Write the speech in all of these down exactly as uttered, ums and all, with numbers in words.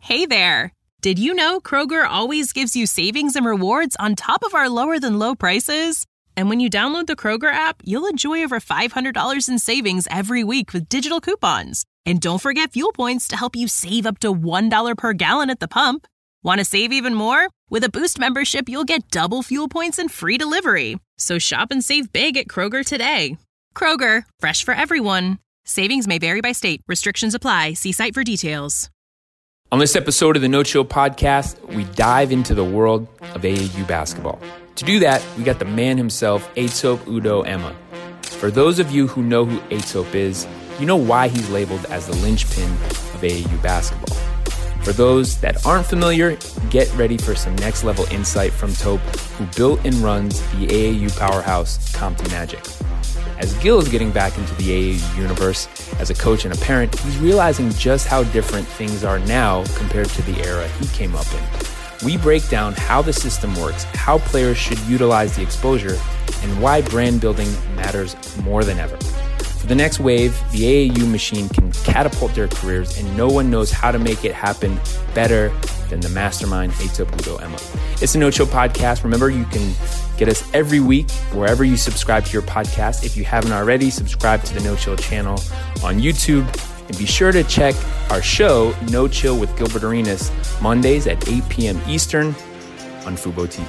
Hey there! Did you know Kroger always gives you savings and rewards on top of our lower-than-low prices? And when you download the Kroger app, you'll enjoy over five hundred dollars in savings every week with digital coupons. And don't forget fuel points to help you save up to one dollar per gallon at the pump. Want to save even more? With a Boost membership, you'll get double fuel points and free delivery. So shop and save big at Kroger today. Kroger, fresh for everyone. Savings may vary by state. Restrictions apply. See site for details. On this episode of the No Chill Podcast, we dive into the world of A A U basketball. To do that, we got the man himself, Etsope Udoh Ema. For those of you who know who Etsope is, you know why he's labeled as the linchpin of A A U basketball. For those that aren't familiar, get ready for some next level insight from Tope, who built and runs the A A U powerhouse Compton Magic. As Gil is getting back into the A A U universe as a coach and a parent, he's realizing just how different things are now compared to the era he came up in. We break down how the system works, how players should utilize the exposure, and why brand building matters more than ever. For the next wave, the A A U machine can catapult their careers, and no one knows how to make it happen better than the mastermind Etsope Udoh Ema. It's the No Chill Podcast. Remember, you can get us every week wherever you subscribe to your podcast. If you haven't already, subscribe to the No Chill channel on YouTube. And be sure to check our show, No Chill with Gilbert Arenas, Mondays at eight p.m. Eastern on Fubo T V.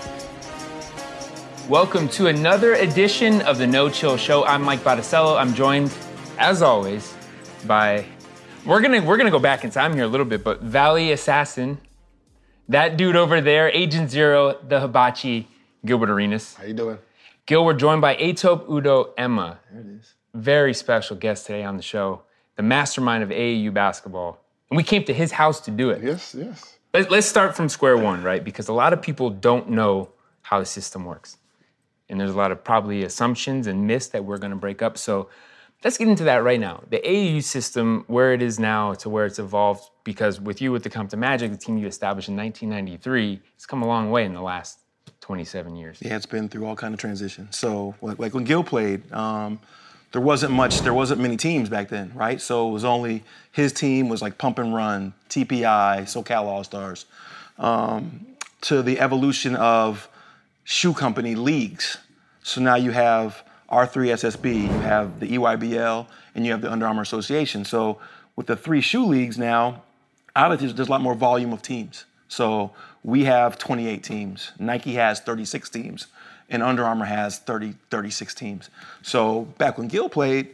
Welcome to another edition of the No Chill Show. I'm Mike Botticello. I'm joined, as always, by... We're gonna we're gonna go back in time here a little bit, but Valley Assassin, that dude over there, Agent Zero, the hibachi, Gilbert Arenas. How you doing? Gil, we're joined by Etsope Udoh Ema. There it is. Very special guest today on the show, the mastermind of A A U basketball. And we came to his house to do it. Yes, yes. Let's, let's start from square one, right? Because a lot of people don't know how the system works. And there's a lot of probably assumptions and myths that we're gonna break up. So let's get into that right now. The A A U system, where it is now to where it's evolved, because with you with the Compton Magic, the team you established in nineteen ninety-three, it's come a long way in the last twenty-seven years. Yeah, it's been through all kind of transitions. So like, like when Gil played, um, there wasn't much, there wasn't many teams back then, right? So it was only, his team was like Pump and Run, T P I, SoCal All-Stars, um, to the evolution of shoe company leagues. So now you have R three S S B, you have the E Y B L, and you have the Under Armour Association. So with the three shoe leagues now, obviously there's a lot more volume of teams. So we have twenty-eight teams. Nike has thirty-six teams, and Under Armour has thirty, thirty-six teams. So back when Gil played,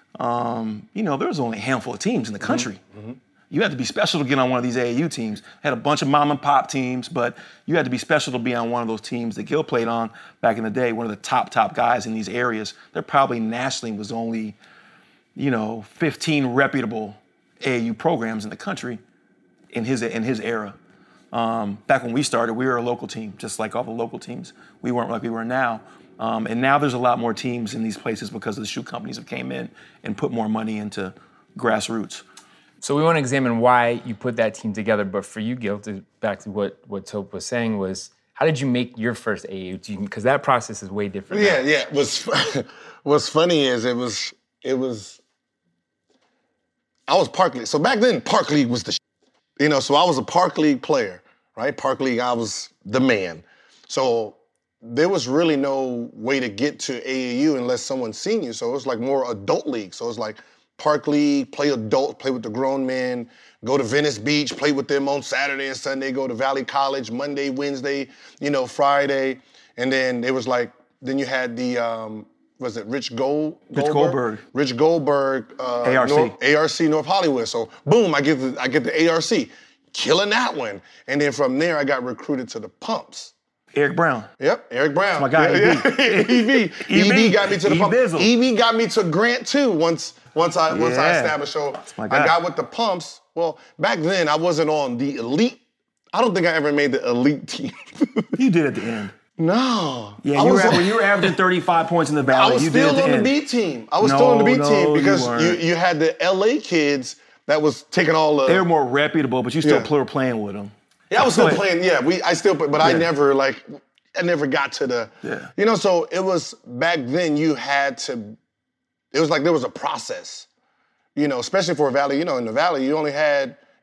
um, you know, there was only a handful of teams in the country. Mm-hmm. You had to be special to get on one of these A A U teams. Had a bunch of mom and pop teams, but you had to be special to be on one of those teams that Gil played on back in the day. One of the top, top guys in these areas. There probably nationally was only, you know, fifteen reputable A A U programs in the country in his in his era. Um, back when we started, we were a local team, just like all the local teams. We weren't like we were now. Um, and now there's a lot more teams in these places because of the shoe companies have came in and put more money into grassroots. So we want to examine why you put that team together. But for you, Gil, to, back to what, what Tope was saying was, how did you make your first A A U team? Because that process is way different. Yeah, now. yeah. What's, what's funny is it was, it was, I was Park League. So back then, Park League was the shit. You know, so I was a Park League player, right? Park League, I was the man. So there was really no way to get to A A U unless someone seen you. So it was like more adult league. So it was like Park League, play adult, play with the grown men, go to Venice Beach, play with them on Saturday and Sunday, go to Valley College Monday, Wednesday, you know, Friday. And then it was like, then you had the, um, was it Rich Gold? Rich Goldberg. Rich Goldberg. Uh, A R C. North, A R C North Hollywood. So boom, I get the, I get the A R C. Killing that one. And then from there, I got recruited to the Pumps. Eric Brown. Yep, Eric Brown. That's my guy, yeah, yeah. E B. E B got me to the Pumps. E B got me to Grant too once once I once I Yeah. established. So That's my guy. I got with the Pumps. Well, back then I wasn't on the elite. I don't think I ever made the elite team. You did at the end. No. Yeah, I you were, was at, on- when you were averaging thirty-five points in the Valley, I was you still did at on the the end. B team. I was No, still on the B no, team you because you, weren't. you had the L A kids that was taking all the. They were more reputable, but you still Yeah. were playing with them. Yeah, I was still Go ahead. playing. Yeah, we. I still, but I Yeah. never like. I never got to the. Yeah. You know, so it was back then. You had to. It was like there was a process. You know, especially for a Valley. You know, in the Valley, you only had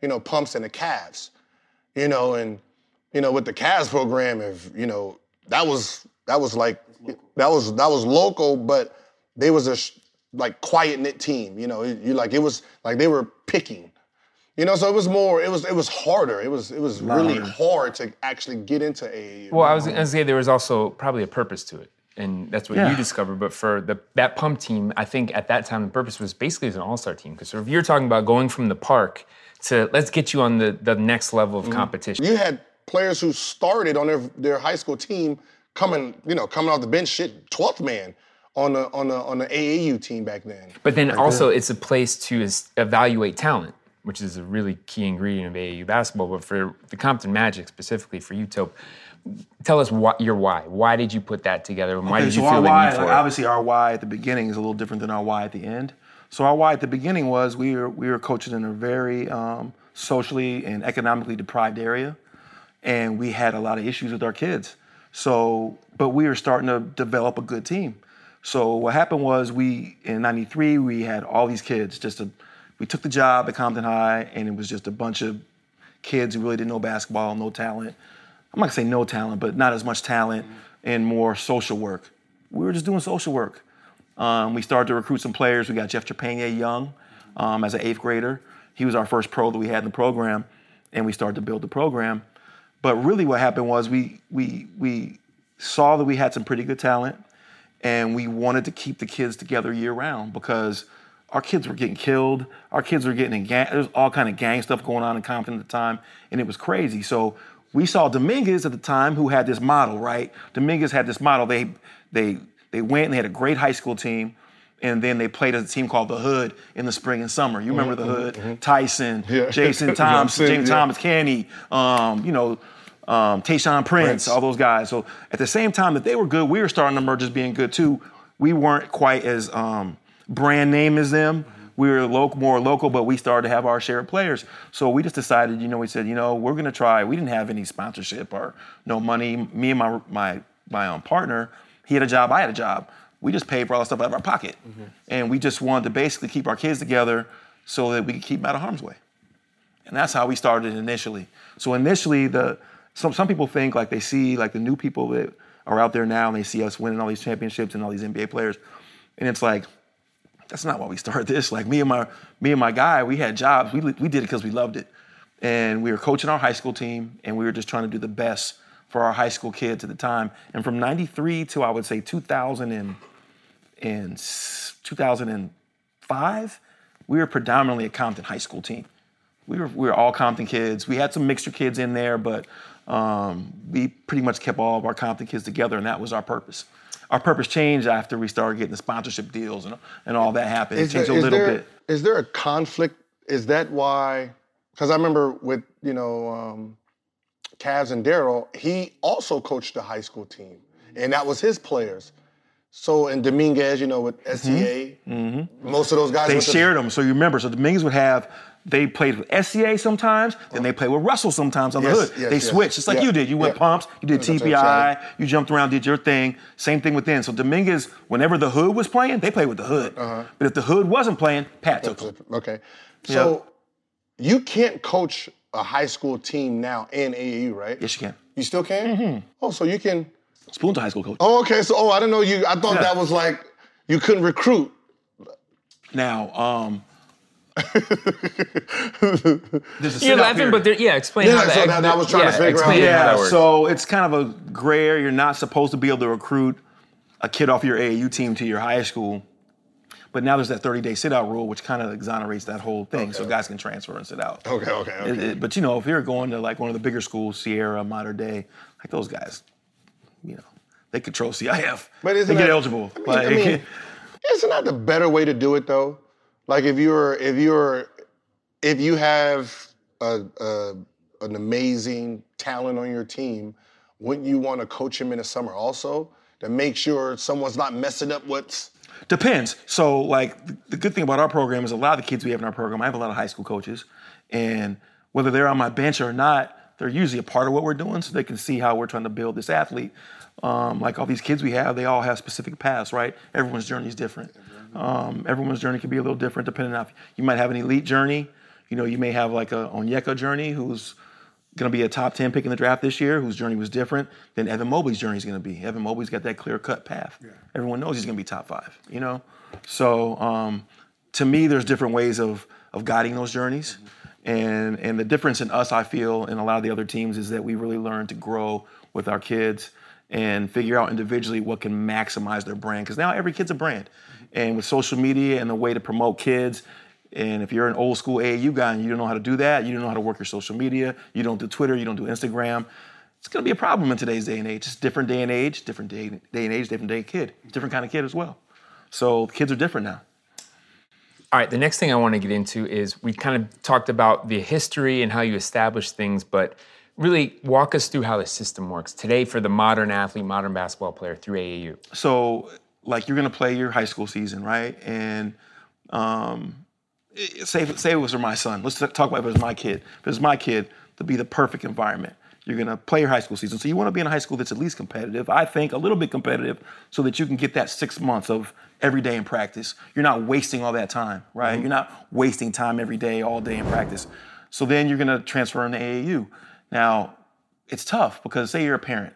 you know, pumps and the Cavs, you know, and, you know, with the Cavs program, if, you know, that was, that was like, that was, that was local, but they was a, like, quiet-knit team, you know, you like, it was, like, they were picking, you know, so it was more, it was, it was harder. It was, it was really hard to actually get into A A U. Well, I was going to say there was also probably a purpose to it. And that's what yeah. you discovered. But for the that pump team, I think at that time the purpose was basically as an all-star team. Because sort of you're talking about going from the park to let's get you on the, the next level of mm-hmm. competition. You had players who started on their their high school team coming, you know, coming off the bench, shit, twelfth man on the on the on the A A U team back then. But then like also that. It's a place to is, evaluate talent, which is a really key ingredient of A A U basketball. But for the Compton Magic specifically, for you, Tope, tell us what your why. Why did you put that together, and why okay, did you so feel our the why, need for like, it? Obviously, our why at the beginning is a little different than our why at the end. So our why at the beginning was we were we were coaching in a very um, socially and economically deprived area, and we had a lot of issues with our kids. So, but we were starting to develop a good team. So what happened was we in ninety-three we had all these kids. Just a, we took the job at Compton High, and it was just a bunch of kids who really didn't know basketball, no talent. I'm not gonna say no talent, but not as much talent and more social work. We were just doing social work. Um, we started to recruit some players. We got Jeff Trepanier young um, as an eighth grader. He was our first pro that we had in the program, and we started to build the program. But really what happened was we we we saw that we had some pretty good talent, and we wanted to keep the kids together year round because our kids were getting killed. Our kids were getting in gang. There was all kind of gang stuff going on in Compton at the time, and it was crazy. So we saw Dominguez at the time who had this model, right? Dominguez had this model. They they they went and they had a great high school team, and then they played as a team called the Hood in the spring and summer. You remember the Hood? Mm-hmm. Tyson, yeah. Jason Thompson, James yeah. Thomas Kenny, um, you know, um, Tayshaun Prince, Prince, all those guys. So at the same time that they were good, we were starting to emerge as being good too. We weren't quite as um, brand name as them. We were local, more local, but we started to have our share of players. So we just decided, you know, we said, you know, we're going to try. We didn't have any sponsorship or no money. Me and my my my um, partner, he had a job, I had a job. We just paid for all the stuff out of our pocket. Mm-hmm. And we just wanted to basically keep our kids together so that we could keep them out of harm's way. And that's how we started initially. So initially, the some some people think like they see like the new people that are out there now and they see us winning all these championships and all these N B A players. And it's like, that's not why we started this. Like me and my me and my guy, we had jobs. We we did it because we loved it, and we were coaching our high school team, and we were just trying to do the best for our high school kids at the time. And from ninety-three to I would say two thousand and, and two thousand five, we were predominantly a Compton high school team. We were we were all Compton kids. We had some mixture kids in there, but um, we pretty much kept all of our Compton kids together, and that was our purpose. Our purpose changed after we started getting the sponsorship deals and, and all that happened. It changed there, a little there, bit. Is there a conflict? Is that why? Because I remember with, you know, um, Cavs and Daryl, he also coached the high school team, and that was his players. So, and Dominguez, you know, with S C A, mm-hmm. most of those guys. They shared them. So you remember, so Dominguez would have, they played with S C A sometimes, then they played with Russell sometimes on yes, the Hood. Yes, they yes. switched, just like yeah. you did. You went yeah. pumps, you did That's T P I, you jumped around, did your thing. Same thing with them. So Dominguez, whenever the Hood was playing, they played with the Hood. Uh-huh. But if the Hood wasn't playing, Pat took them. Okay. So yep. you can't coach a high school team now in A A U, right? Yes, you can. You still can? Mm-hmm. Oh, so you can. Spoon's a high school coach. Oh, okay. So, oh, I didn't know you. I thought yeah. that was like you couldn't recruit. Now, um, you're laughing, but there, yeah, explain yeah, how so that. I was trying yeah, to figure explain out. Yeah, how that works. so it's kind of a gray area. You're not supposed to be able to recruit a kid off your A A U team to your high school. But now there's that thirty-day sit-out rule, which kind of exonerates that whole thing, okay. so guys can transfer and sit out. Okay, okay, okay. It, it, but, you know, if you're going to, like, one of the bigger schools, Sierra, Mater Dei, like, those guys, you know, they control C I F. But isn't they that, get eligible. I mean, like, I mean, isn't that the better way to do it, though? Like, if you're, if you're, if you have a, a, an amazing talent on your team, wouldn't you want to coach him in the summer also to make sure someone's not messing up what's... Depends. So, like, the, the good thing about our program is a lot of the kids we have in our program, I have a lot of high school coaches, and whether they're on my bench or not, they're usually a part of what we're doing, so they can see how we're trying to build this athlete. Um, like all these kids we have, they all have specific paths, right? Everyone's journey is different. Um, everyone's journey can be a little different depending on if you might have an elite journey. You know, you may have like a Onyeka journey who's going to be a top ten pick in the draft this year, whose journey was different than Evan Mobley's journey is going to be. Evan Mobley's got that clear-cut path. Yeah. Everyone knows he's going to be top five, you know? So um, to me, there's different ways of of guiding those journeys. Mm-hmm. And and the difference in us, I feel, and a lot of the other teams is that we really learn to grow with our kids and figure out individually what can maximize their brand. Because now every kid's a brand. Mm-hmm. And with social media and the way to promote kids, and if you're an old school A A U guy and you don't know how to do that, you don't know how to work your social media, you don't do Twitter, you don't do Instagram, it's gonna be a problem in today's day and age. It's different day and age, different day, day and age, different day kid, different kind of kid as well. So kids are different now. All right, the next thing I want to get into is we kind of talked about the history and how you establish things, but really walk us through how the system works today for the modern athlete, modern basketball player through A A U. So like you're gonna play your high school season, right? And um, Say, say it was for my son. Let's talk about if it was my kid. If it was my kid, to be the perfect environment. You're going to play your high school season. So you want to be in a high school that's at least competitive. I think a little bit competitive so that you can get that six months of every day in practice. You're not wasting all that time, right? Mm-hmm. You're not wasting time every day, all day in practice. So then you're going to transfer into A A U. Now, it's tough because say you're a parent.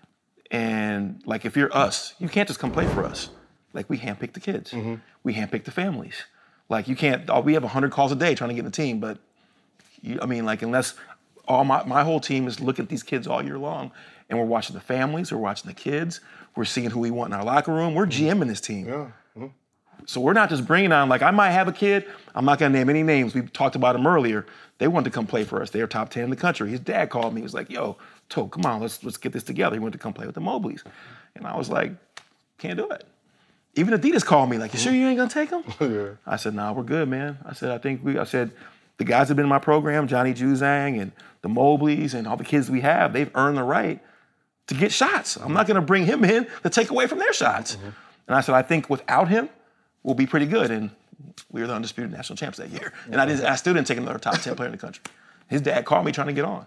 And like if you're us, you can't just come play for us. Like we handpick the kids. Mm-hmm. We handpick the families. Like you can't, oh, we have one hundred calls a day trying to get in the team, but you, I mean, like unless all my, my whole team is looking at these kids all year long and we're watching the families, we're watching the kids, we're seeing who we want in our locker room, we're GMing this team. Yeah. Mm-hmm. So we're not just bringing on, like I might have a kid, I'm not gonna name any names, we talked about him earlier, they wanted to come play for us, they were top ten in the country. His dad called me, he was like, yo, Toe, come on, let's, let's get this together. He wanted to come play with the Mobleys. And I was like, can't do it. Even Adidas called me, like, you sure you ain't gonna take him? Yeah. I said, nah, we're good, man. I said, I think we, I said, the guys that have been in my program, Johnny Juzang and the Mobleys and all the kids we have, they've earned the right to get shots. I'm not gonna bring him in to take away from their shots. Mm-hmm. And I said, I think without him, we'll be pretty good. And we were the undisputed national champs that year. And I, didn't, I still didn't take another top ten player in the country. His dad called me trying to get on.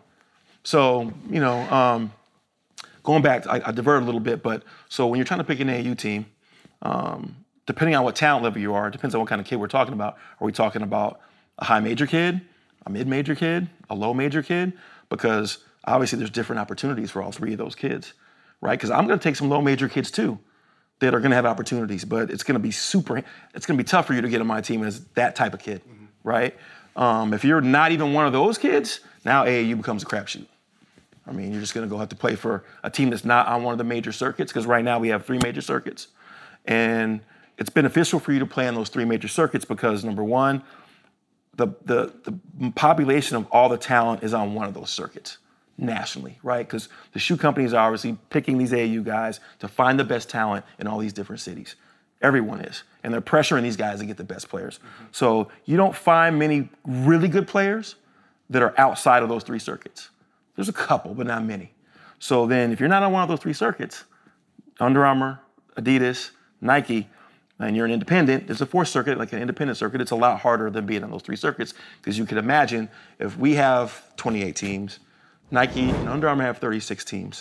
So, you know, um, going back, I, I diverted a little bit, but so when you're trying to pick an A A U team, Um, depending on what talent level you are, it depends on what kind of kid we're talking about. Are we talking about a high major kid, a mid major kid, a low major kid? Because obviously there's different opportunities for all three of those kids, right? Because I'm going to take some low major kids too that are going to have opportunities, but it's going to be super, it's going to be tough for you to get on my team as that type of kid, mm-hmm. right? Um, if you're not even one of those kids, now A A U becomes a crapshoot. I mean, you're just going to go have to play for a team that's not on one of the major circuits, because right now we have three major circuits. And it's beneficial for you to play on those three major circuits because, number one, the, the, the population of all the talent is on one of those circuits nationally, right? Because the shoe companies are obviously picking these A A U guys to find the best talent in all these different cities. Everyone is. And they're pressuring these guys to get the best players. Mm-hmm. So you don't find many really good players that are outside of those three circuits. There's a couple, but not many. So then if you're not on one of those three circuits, Under Armour, Adidas, Nike, and you're an independent, there's a fourth circuit, like an independent circuit. It's a lot harder than being on those three circuits because you can imagine if we have twenty-eight teams, Nike and Under Armour have thirty-six teams.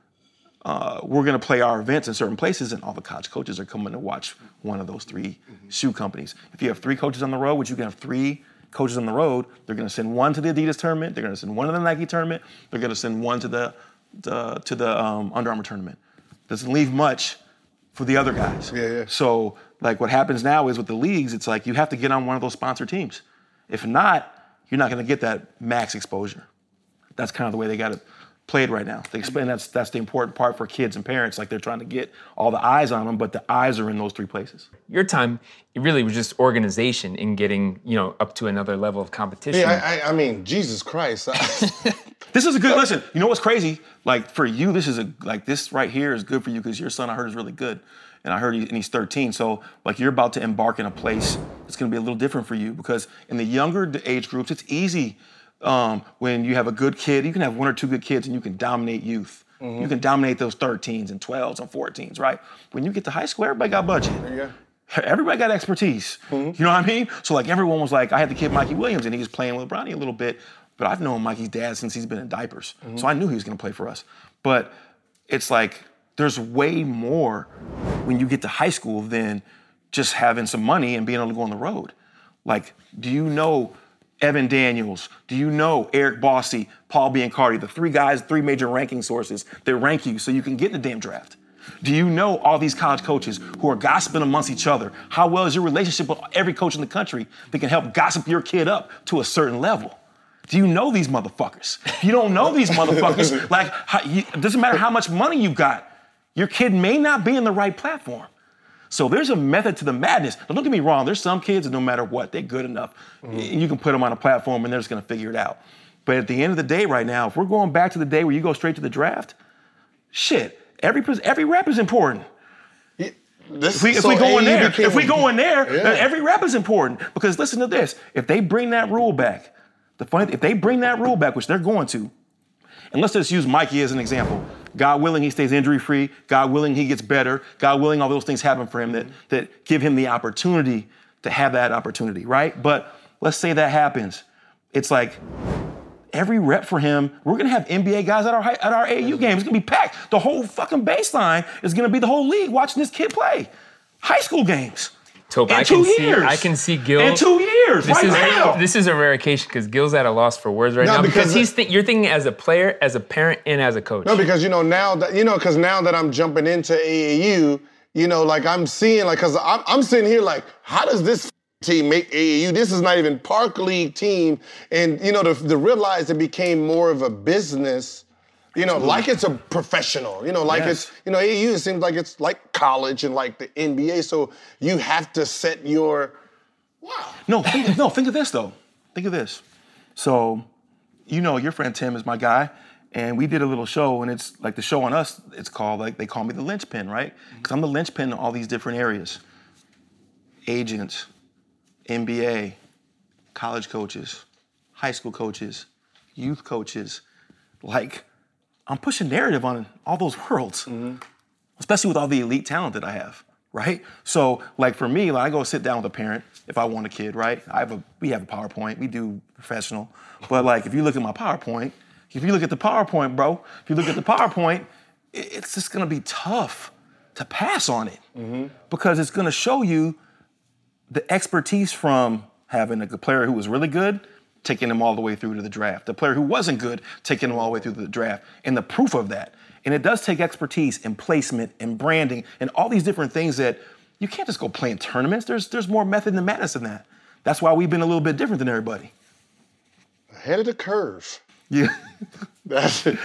Uh, we're going to play our events in certain places, and all the college coaches are coming to watch one of those three mm-hmm. shoe companies. If you have three coaches on the road, which you can have three coaches on the road, they're going to send one to the Adidas tournament, they're going to send one to the Nike tournament, they're going to send one to the, the to the um, Under Armour tournament. Doesn't leave much for the other guys. Yeah, yeah. So, like, what happens now is with the leagues, it's like you have to get on one of those sponsor teams. If not, you're not going to get that max exposure. That's kind of the way they got it played right now. They explain that's that's the important part for kids and parents. Like, they're trying to get all the eyes on them, but the eyes are in those three places. Your time, it really was just organization in getting, you know, up to another level of competition. Yeah, I, I, I mean, Jesus Christ. This is a good, listen, you know what's crazy? Like, for you, this is a, like, this right here is good for you because your son, I heard, is really good. And I heard he, and he's thirteen. So, like, you're about to embark in a place that's going to be a little different for you because in the younger age groups, it's easy um, when you have a good kid. You can have one or two good kids and you can dominate youth. Mm-hmm. You can dominate those thirteens and twelves and fourteens, right? When you get to high school, everybody got budget. Yeah. Everybody got expertise. Mm-hmm. You know what I mean? So, like, everyone was like, I had the kid Mikey Williams, and he was playing with Bronny a little bit. But I've known Mikey's dad since he's been in diapers. Mm-hmm. So I knew he was going to play for us. But it's like there's way more when you get to high school than just having some money and being able to go on the road. Like, do you know Evan Daniels? Do you know Eric Bossy, Paul Biancardi, the three guys, three major ranking sources that rank you so you can get in the damn draft? Do you know all these college coaches who are gossiping amongst each other? How well is your relationship with every coach in the country that can help gossip your kid up to a certain level? Do you know these motherfuckers? If you don't know these motherfuckers, like, how, you, it doesn't matter how much money you got, your kid may not be in the right platform. So there's a method to the madness. Now, don't get me wrong, there's some kids that no matter what, they're good enough. Mm-hmm. You can put them on a platform and they're just gonna figure it out. But at the end of the day right now, if we're going back to the day where you go straight to the draft, shit, every every rep is important. This, if we, if so we go in there, became, if we go in there, yeah. every rep is important. Because listen to this, if they bring that rule back, the funny, if they bring that rule back, which they're going to, and let's just use Mikey as an example. God willing, he stays injury-free. God willing, he gets better. God willing, all those things happen for him that, that give him the opportunity to have that opportunity, right? But let's say that happens. It's like every rep for him, we're going to have N B A guys at our at our A A U game. It's going to be packed. The whole fucking baseline is going to be the whole league watching this kid play. High school games. Tope, in I two can years. see, I can see Gil. In two years, this right is, now. This is a rare occasion because Gil's at a loss for words right No, now because, because he's th- you're thinking as a player, as a parent, and as a coach. No, because, you know, now that, you know, because now that I'm jumping into A A U, you know, like I'm seeing, like, because I'm, I'm sitting here like, how does this team make A A U? This is not even Park League team. And, you know, to, to realize it became more of a business, you know, like it's a professional, you know, like Yes. it's, you know, A A U, it seems like it's like college and like the N B A. So you have to set your, wow. No, think, no, think of this, though. Think of this. So, you know, your friend Tim is my guy, and we did a little show, and it's like the show on us, it's called, like, they call me the linchpin, right? Because I'm the linchpin in all these different areas. Agents, N B A, college coaches, high school coaches, youth coaches. Like, I'm pushing narrative on all those worlds, mm-hmm. especially with all the elite talent that I have, right? So, like for me, like I go sit down with a parent if I want a kid, right? I have a, we have a PowerPoint, we do professional, but like if you look at my PowerPoint, if you look at the PowerPoint, bro, if you look at the PowerPoint, it's just gonna be tough to pass on it mm-hmm. because it's gonna show you the expertise from having a player who was really good, taking him all the way through to the draft. The player who wasn't good, taking him all the way through to the draft. And the proof of that. And it does take expertise in placement and branding and all these different things that you can't just go play in tournaments. There's there's more method and madness than that. That's why we've been a little bit different than everybody. Ahead of the curve. Yeah. That's it.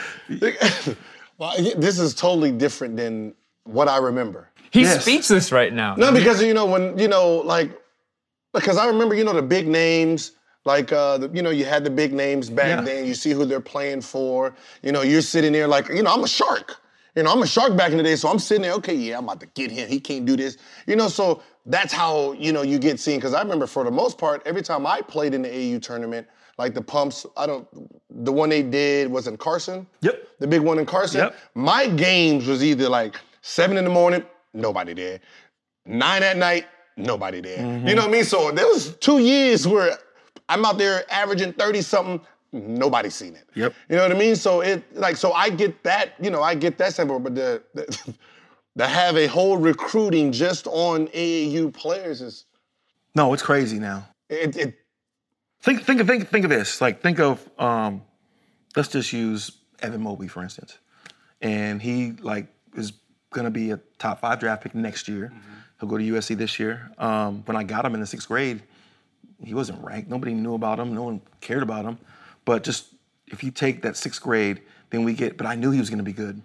Well, this is totally different than what I remember. He's Yes. speechless right now. No, because, you know, when, you know, like, because I remember, you know, the big names, like, uh, the, you know, you had the big names back Yeah. then. You see who they're playing for. You know, you're sitting there like, you know, I'm a shark. You know, I'm a shark back in the day, so I'm sitting there, okay, yeah, I'm about to get him. He can't do this. You know, so that's how, you know, you get seen. Because I remember for the most part, every time I played in the A A U tournament, like the pumps, I don't, the one they did was in Carson. Yep. The big one in Carson. Yep. My games was either like seven in the morning, nobody there. Nine at night, nobody there. Mm-hmm. You know what I mean? So there was two years where I'm out there averaging thirty-something, nobody's seen it. Yep. You know what I mean? So it, like, so I get that, you know, I get that sample, but the, the to have a whole recruiting just on A A U players is, No, it's crazy now. it, it Think, think, of, think, think of this. Like, think of, um, let's just use Evan Mobley, for instance. And he, like, is going to be a top five draft pick next year. Mm-hmm. He'll go to U S C this year. Um, when I got him in the sixth grade, he wasn't ranked. Nobody knew about him. No one cared about him. But just, if you take that sixth grade, then we get, but I knew he was going to be good.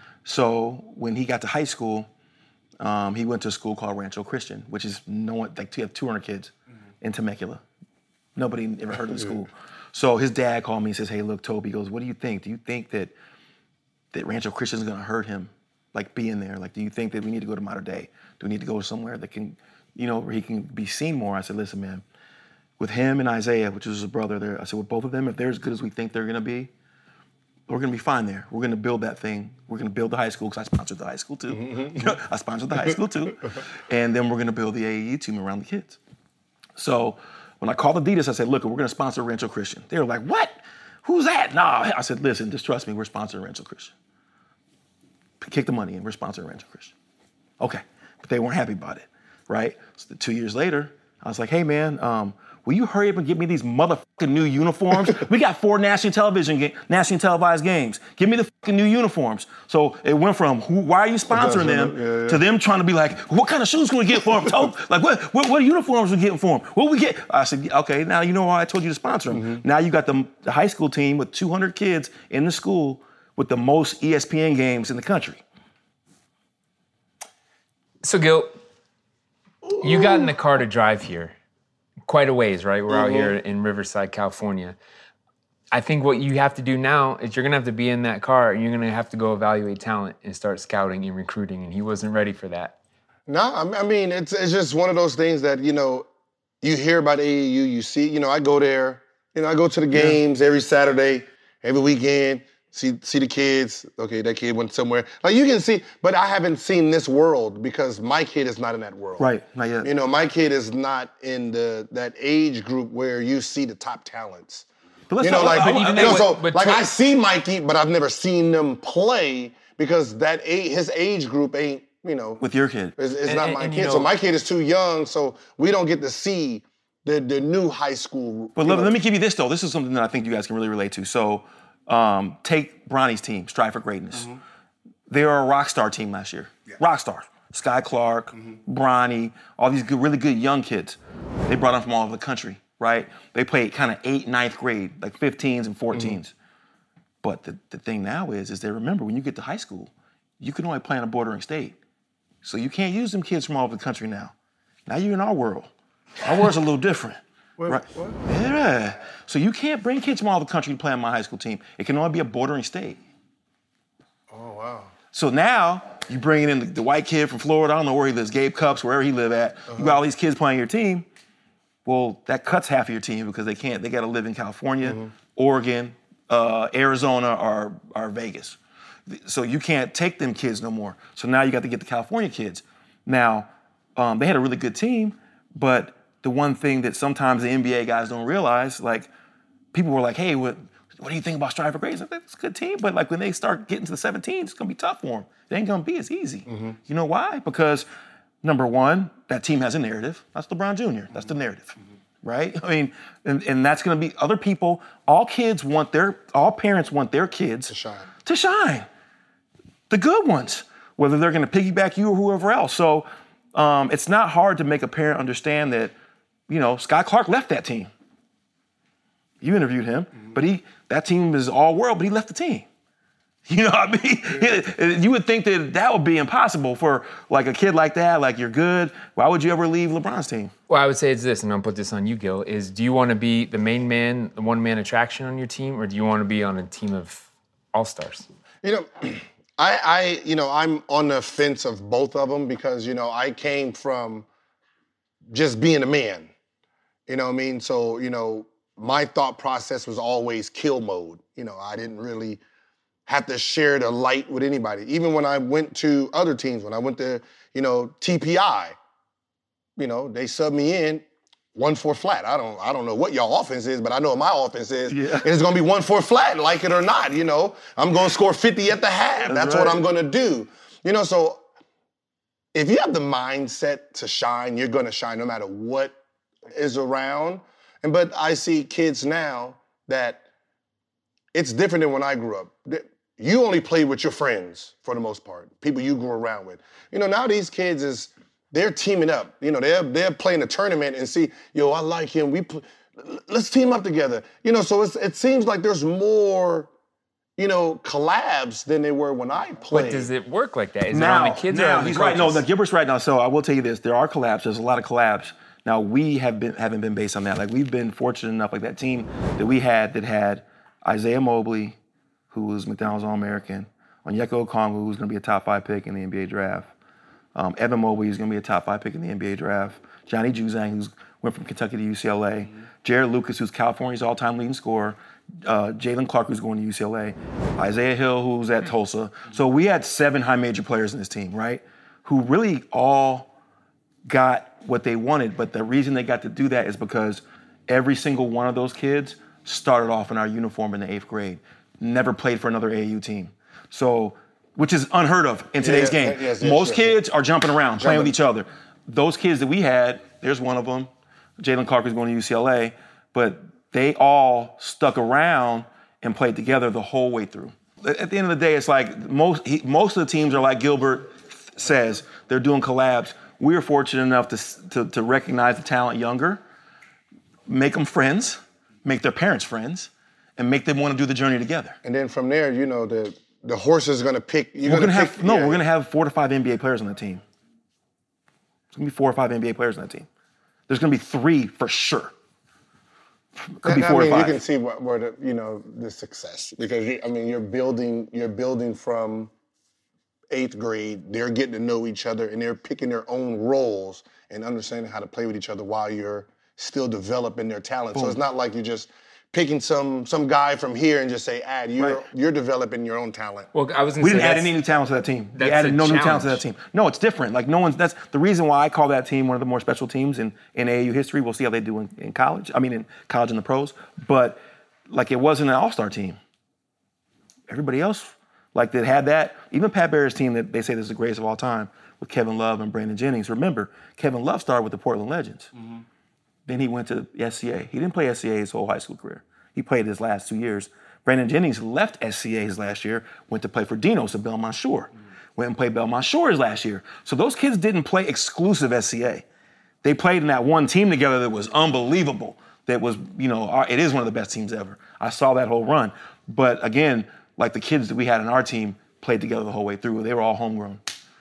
So when he got to high school, um, he went to a school called Rancho Christian, which is no one, like, you have two hundred kids mm-hmm. in Temecula. Nobody ever heard of the school. So his dad called me and says, hey, look, Toby, he goes, what do you think? Do you think that that Rancho Christian is going to hurt him, like, being there? Like, do you think that we need to go to Mater Dei? Do we need to go somewhere that can, you know, where he can be seen more? I said, listen, man, with him and Isaiah, which is his brother there, I said, with both of them, if they're as good as we think they're going to be, we're going to be fine there. We're going to build that thing. We're going to build the high school, because I sponsored the high school, too. Mm-hmm. You know, I sponsored the high school, too. And then we're going to build the A A U team around the kids. So when I called Adidas, I said, look, we're going to sponsor Rancho Christian. They were like, what? Who's that? Nah. I said, listen, just trust me, we're sponsoring Rancho Christian. Kick the money in, we're sponsoring Rancho Christian. Okay. But they weren't happy about it, right? So two years later, I was like, hey, man, um, will you hurry up and get me these motherfucking new uniforms? We got four national television, ga- nationally televised games. Give me the fucking new uniforms. So it went from, who, why are you sponsoring them, yeah, yeah. to them trying to be like, what kind of shoes can we get for them? Like, what, what, what uniforms are we getting for them? What we get? I said, okay, now you know why I told you to sponsor them. Mm-hmm. Now you got the, the high school team with two hundred kids in the school with the most E S P N games in the country. So, Gil, you got in the car to drive here. Quite a ways, right? We're mm-hmm. out here in Riverside, California. I think what you have to do now is you're going to have to be in that car and you're going to have to go evaluate talent and start scouting and recruiting, and he wasn't ready for that. No, I mean, it's it's just one of those things that, you know, you hear about A A U, you see, you know, I go there, you know, I go to the games yeah. every Saturday, every weekend, see see the kids. Okay, that kid went somewhere. Like, you can see, but I haven't seen this world because my kid is not in that world. Right, not yet. You know, my kid is not in the that age group where you see the top talents. But let's you know, talk, like, but you even know, that, so, but, but like to, I see Mikey, but I've never seen them play because that age, his age group ain't, you know. With your kid. It's, it's and, not and, my and, kid. know, so my kid is too young, so we don't get to see the the new high school. But let, let me give you this, though. This is something that I think you guys can really relate to. So um, take Bronny's team, Strive for Greatness. Mm-hmm. They were a rock star team last year. Yeah. Rock star. Sky Clark, mm-hmm. Bronny, all these good, really good young kids. They brought them from all over the country, right? They played kind of eighth, ninth grade, like fifteens and fourteens. Mm-hmm. But the, the thing now is, is they remember when you get to high school, you can only play in a bordering state. So you can't use them kids from all over the country now. Now you're in our world. Our world's a little different. Wait, right? What? Yeah. So you can't bring kids from all over the country to play on my high school team. It can only be a bordering state. Oh, wow. So now you bring in the, the white kid from Florida, I don't know where he lives, Gabe Cups, wherever he live at. Uh-huh. You got all these kids playing your team. Well, that cuts half of your team because they can't, they got to live in California, mm-hmm. Oregon, uh, Arizona, or, or Vegas. So you can't take them kids no more. So now you got to get the California kids. Now, um, they had a really good team, but the one thing that sometimes the N B A guys don't realize, like, people were like, hey, what, what do you think about Strive for Greatness? It's a good team, but like when they start getting to the seventeens, it's gonna be tough for them. It ain't gonna be as easy. Mm-hmm. You know why? Because number one, that team has a narrative. That's LeBron Junior That's the narrative, mm-hmm. right? I mean, and, and that's gonna be other people. All kids want their, all parents want their kids to shine. To shine. The good ones, whether they're gonna piggyback you or whoever else. So um, it's not hard to make a parent understand that, you know, Sky Clark left that team. You interviewed him, mm-hmm. but he that team is all world, but he left the team. You know what I mean? Yeah. You would think that that would be impossible for like a kid like that, like you're good. Why would you ever leave LeBron's team? Well, I would say it's this, and I'll put this on you, Gil, is do you want to be the main man, the one-man attraction on your team, or do you want to be on a team of all-stars? You know, I, I, you know, I'm on the fence of both of them because, you know, I came from just being a man. You know what I mean? So, you know, my thought process was always kill mode. You know, I didn't really have to share the light with anybody. Even when I went to other teams, when I went to, you know, T P I, you know, they subbed me in one four flat. I don't I don't know what y'all offense is, but I know what my offense is. Yeah. It's gonna be one four flat, like it or not, you know. I'm gonna score fifty at the half. That's, That's right. what I'm gonna do. You know, so if you have the mindset to shine, you're gonna shine no matter what is around. And but I see kids now that it's different than when I grew up. You only played with your friends for the most part, people you grew around with. You know, now these kids is they're teaming up. You know, they're they're playing a tournament and see, yo, I like him. We pl- let's team up together. You know, so it's, it seems like there's more, you know, collabs than there were when I played. But does it work like that? Is now, it on the kids now, or on the he's coaches? right. No, the Gilbert's right now. So I will tell you this: there are collabs. There's a lot of collabs. Now we have been haven't been based on that. Like we've been fortunate enough, like that team that we had that had Isaiah Mobley, who was McDonald's All-American, Onyeka Okongwu, who's going to be a top five pick in the N B A draft. Um, Evan Mobley is going to be a top five pick in the N B A draft. Johnny Juzang, who's went from Kentucky to U C L A. Mm-hmm. Jared Lucas, who's California's all-time leading scorer. Uh, Jalen Clark, who's going to U C L A. Isaiah Hill, who's at Tulsa. Mm-hmm. So we had seven high major players in this team, right? Who really all got what they wanted, but the reason they got to do that is because every single one of those kids started off in our uniform in the eighth grade. Never played for another A A U team. So, which is unheard of in today's yeah, game. yes, yes, Most yes, kids yes. are jumping around, Jumping. playing with each other. Those kids that we had, there's one of them. Jalen Clark was going to U C L A, but they all stuck around and played together the whole way through. At the end of the day, it's like most he, most of the teams are like Gilbert says, they're doing collabs. We were fortunate enough to, to, to recognize the talent younger, make them friends, make their parents friends, and make them want to do the journey together. And then from there, you know, the the horse is going to pick. You're we're going to have pick, no. yeah. We're going to have four to five N B A players on the team. There's going to be four or five N B A players on that team. There's going to be three for sure. Could and, be four I mean, or five. You can see where, where the you know the success because you, I mean you're building you're building from eighth grade. They're getting to know each other and they're picking their own roles and understanding how to play with each other while you're still developing their talent. Boom. So it's not like you're just picking some some guy from here and just say add. You're right. you're developing your own talent. Well, I was. We didn't add any new talent to that team. We added no challenge. new talent to that team. No, it's different. Like no one's. That's the reason why I call that team one of the more special teams in, in A A U history. We'll see how they do in, in college. I mean, in college and the pros. But like it wasn't an all-star team. Everybody else, like that had that. Even Pat Bear's team that they say this is the greatest of all time with Kevin Love and Brandon Jennings. Remember, Kevin Love started with the Portland Legends. Mm-hmm. Then he went to S C A. He didn't play S C A his whole high school career. He played his last two years. Brandon Jennings left S C A his last year, went to play for Dinos at Belmont Shore. Mm-hmm. Went and played Belmont Shore his last year. So those kids didn't play exclusive S C A. They played in that one team together that was unbelievable. That was, you know, it is one of the best teams ever. I saw that whole run. But again, like the kids that we had in our team played together the whole way through. They were all homegrown.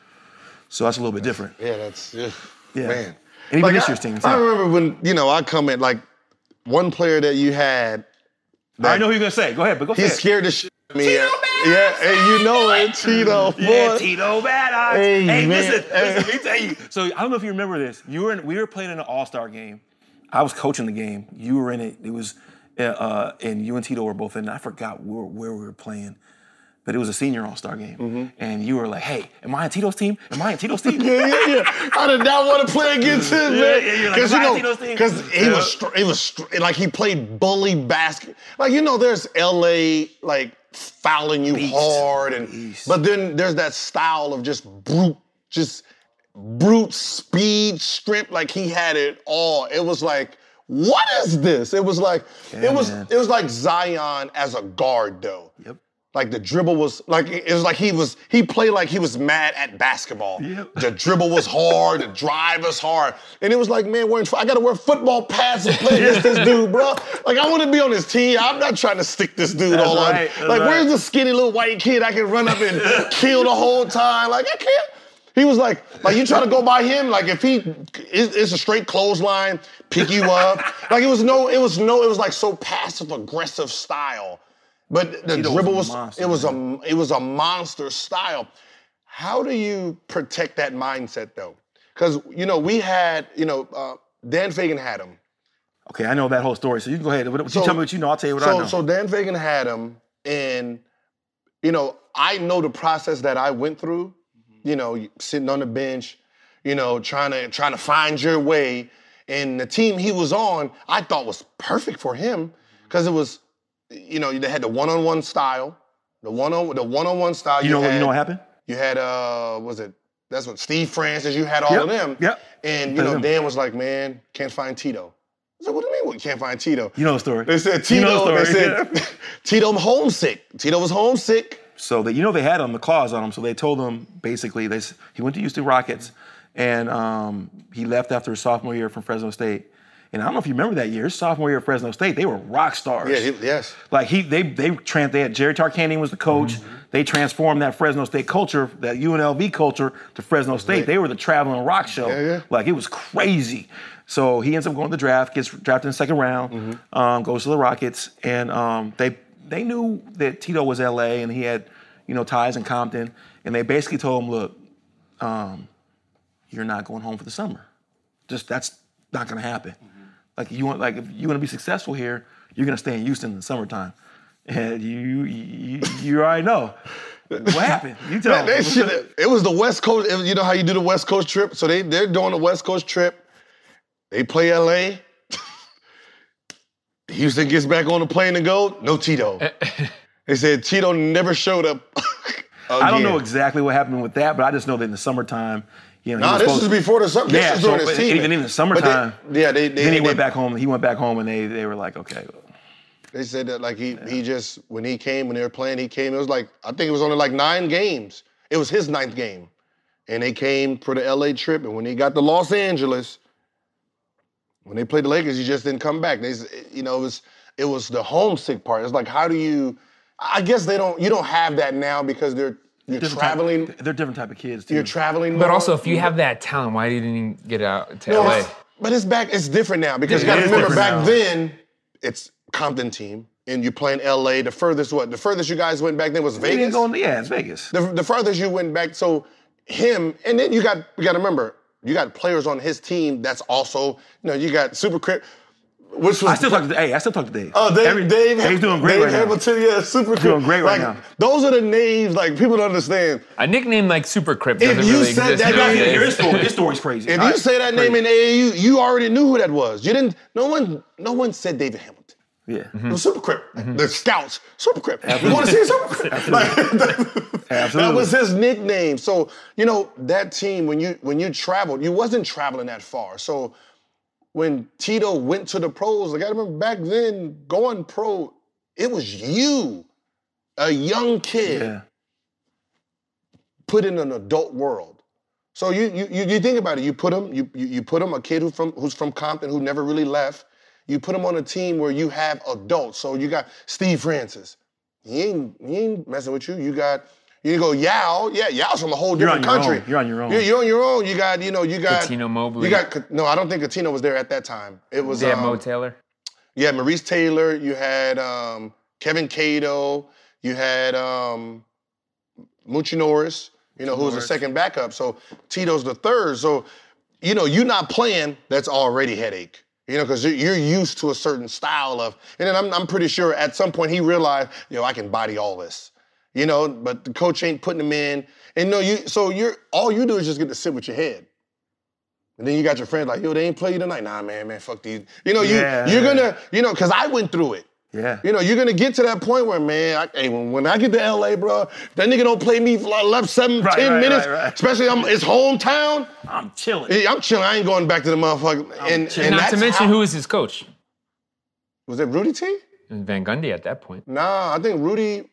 So that's a little bit different. Yeah, that's, yeah. yeah. Man. And even like this I, year's team. I remember when, you know, I come in, like, one player that you had. That, I know who you're going to say. Go ahead, but go He ahead. scared the shit out of me. Tito Yeah, and you know it, Tito. Boy. Yeah, Tito Badass. Hey, hey man. listen, listen, let me tell you. So I don't know if you remember this. You were in, we were playing in an all-star game. I was coaching the game. You were in it. It was, uh, and you and Tito were both in it. I forgot where, where we were playing. But it was a senior all-star game. Mm-hmm. And you were like, hey, am I on Tito's team? Am I on Tito's team? yeah, yeah, yeah. I did not want to play against him, man. Yeah, yeah, you're like, Because, am you I on know, Tito's team? because he Yeah. was, str- he was str- like, he played bully basket. Like, you know, there's L A, like, fouling you Beast. hard. and Beast. But then there's that style of just brute, just brute speed, strip. Like, he had it all. It was like, what is this? It was like, Yeah, it was man. it was like Zion as a guard, though. Yep. Like the dribble was like it was like he was he played like he was mad at basketball. Yep. The dribble was hard, the drive was hard, and it was like, man, we're in, I got to wear football pads to play against this dude, bro. Like I want to be on his team. I'm not trying to stick this dude That's all on. right, that's Like right. where's the skinny little white kid I can run up and kill the whole time? Like I can't. He was like, like you try to go by him, like if he, it's, it's a straight clothesline, pick you up. Like it was no, it was no, it was like so passive aggressive style. But the Tito dribble was was, a monster, it was a, it was a monster style. How do you protect that mindset though? Because, you know, we had, you know, uh, Dan Fagan had him. Okay, I know that whole story. So you can go ahead. What, So- you tell me what you know. I'll tell you what so, I know. So Dan Fagan had him, and, you know, I know the process that I went through, you know, sitting on the bench, you know, trying to trying to find your way. And the team he was on, I thought was perfect for him because it was, you know, they had the one-on-one style, the one-on the one-on-one style. you know what? had, You know what happened? You had uh, was it? That's what Steve Francis. You had all Yep, of them. yep. And you Put know, them. Dan was like, man, can't find Tito. I said, what do you mean we can't find Tito? You know the story. They said You Tito. know the They story. said Tito homesick. Tito was homesick. So that you know they had him the clause on him. So they told him basically they s- he went to Houston Rockets, and um, he left after his sophomore year from Fresno State. And I don't know if you remember that year. His sophomore year at Fresno State, they were rock stars. Yeah, he, yes. Like he, they, they, tran- they had Jerry Tarkanian was the coach. Mm-hmm. They transformed that Fresno State culture, that U N L V culture, to Fresno State. Right. They were the traveling rock show. Yeah, yeah. Like it was crazy. So he ends up going to the draft, gets drafted in the second round, Mm-hmm. um, goes to the Rockets, and um, they they knew that Tito was L A and he had, you know, ties in Compton, and they basically told him, look, um, you're not going home for the summer. Just that's not going to happen. Mm-hmm. Like you want, like if you want to be successful here, you're going to stay in Houston in the summertime, and you you, you already know what happened. You tell Man, they me. should- it was the West Coast. it was- You know how you do the West Coast trip? So they, they're doing the West Coast trip. They play L A. Houston gets back on the plane to go. No Tito. They said Tito never showed up. I don't know again. exactly what happened with that, but I just know that in the summertime, You know, nah, this is before the summer. This yeah, is during so, his team. Even in the summertime. They, yeah, they, they Then he they, went back home. He went back home, and they they were like, okay. They said that like he yeah. he just when he came when they were playing, he came. It was like I think it was only like nine games. It was his ninth game, and they came for the L A trip. And when he got to Los Angeles, when they played the Lakers, he just didn't come back. They, you know, it was it was the homesick part. It's like how do you? I guess they don't. You don't have that now because they're you're different traveling. Type, they're different type of kids too. You're traveling, but more. also if you have that talent, why didn't you get out to no, L A? But it's back. It's different now because it you got to remember back now. then. It's Compton team, and you're playing L A. The furthest what? The furthest you guys went back then was Vegas. Going, yeah, it's Vegas. The, the furthest you went back, so him, and then you got you got to remember, you got players on his team that's also, you know, you got Super Crip, which was. I still talk to Hey, I still talk to Dave. Oh, Dave, Every, Dave, Dave's doing great Dave right Hamilton, now. yeah, Super Crip. Doing great right like, now. Those are the names like people don't understand. A nickname like Super Crip doesn't If you really said exist that guy- nowadays. His story, his story's crazy. If All you right? say that Crazy. name in A A U, you already knew who that was. You didn't. No one. No one said David Hamilton. Yeah. It was Super Crip. The Scouts, Super Crip. You want to see Super Crip? Like, Absolutely. that was his nickname. So, you know, that team, when you when you traveled, you wasn't traveling that far. So when Tito went to the pros, like I remember back then, going pro, it was you, a young kid, Yeah. put in an adult world. So you you you, you think about it, you put him, you, you you put him, a kid who from who's from Compton who never really left. You put him on a team where you have adults. So you got Steve Francis. He ain't, he ain't messing with you. You got, you go Yao. Yeah, Yao's from a whole You're different on your country. own. You're on your own. You're, you're on your own. You got, you know, you got. Katino Mobley. You got, no, I don't think Katino was there at that time. It was. Yeah, um, Mo Taylor. Yeah, Maurice Taylor. You had um, Kevin Cato. You had um, Moochie Norris, you know, who was the second backup. So Tito's the third. So, you know, you not playing, that's already headache. You know, because you're used to a certain style of, and then I'm, I'm pretty sure at some point he realized, you know, I can body all this. You know, but the coach ain't putting him in. And no, you, so you're, all you do is just get to sit with your head. And then you got your friends like, yo, they ain't play you tonight. Nah, man, man, fuck these. You know, you, Yeah. you're gonna, you know, because I went through it. Yeah. You know, you're gonna get to that point where, man, I, hey, when, when I get to L A, bro, that nigga don't play me for like left seven, Right, ten right, minutes, right, right. especially I'm, it's hometown. I'm chilling. Yeah, I'm chilling. I ain't going back to the motherfucker. And, chilling. and Not to that's mention how- who was his coach. Was it Rudy T? It was Van Gundy at that point. Nah, I think Rudy.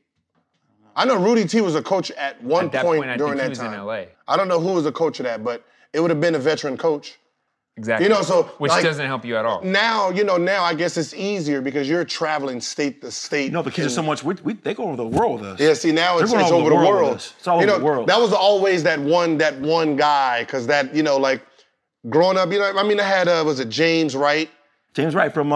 I know Rudy T was a coach at one At that point, point, I during think he that was time. in L A. I don't know who was the coach of that, but it would have been a veteran coach. Exactly. You know, so Which like, doesn't help you at all. Now, you know, now I guess it's easier because you're traveling state to state. You know, the kids are and- so much, we, we, they go over the world with us. Yeah, see, now it's, They're it's going over the over the world world. with us. It's all you over know, the world. That was always that one, that one guy, because that, you know, like growing up, you know, I mean, I had, uh, was it James Wright? James Wright from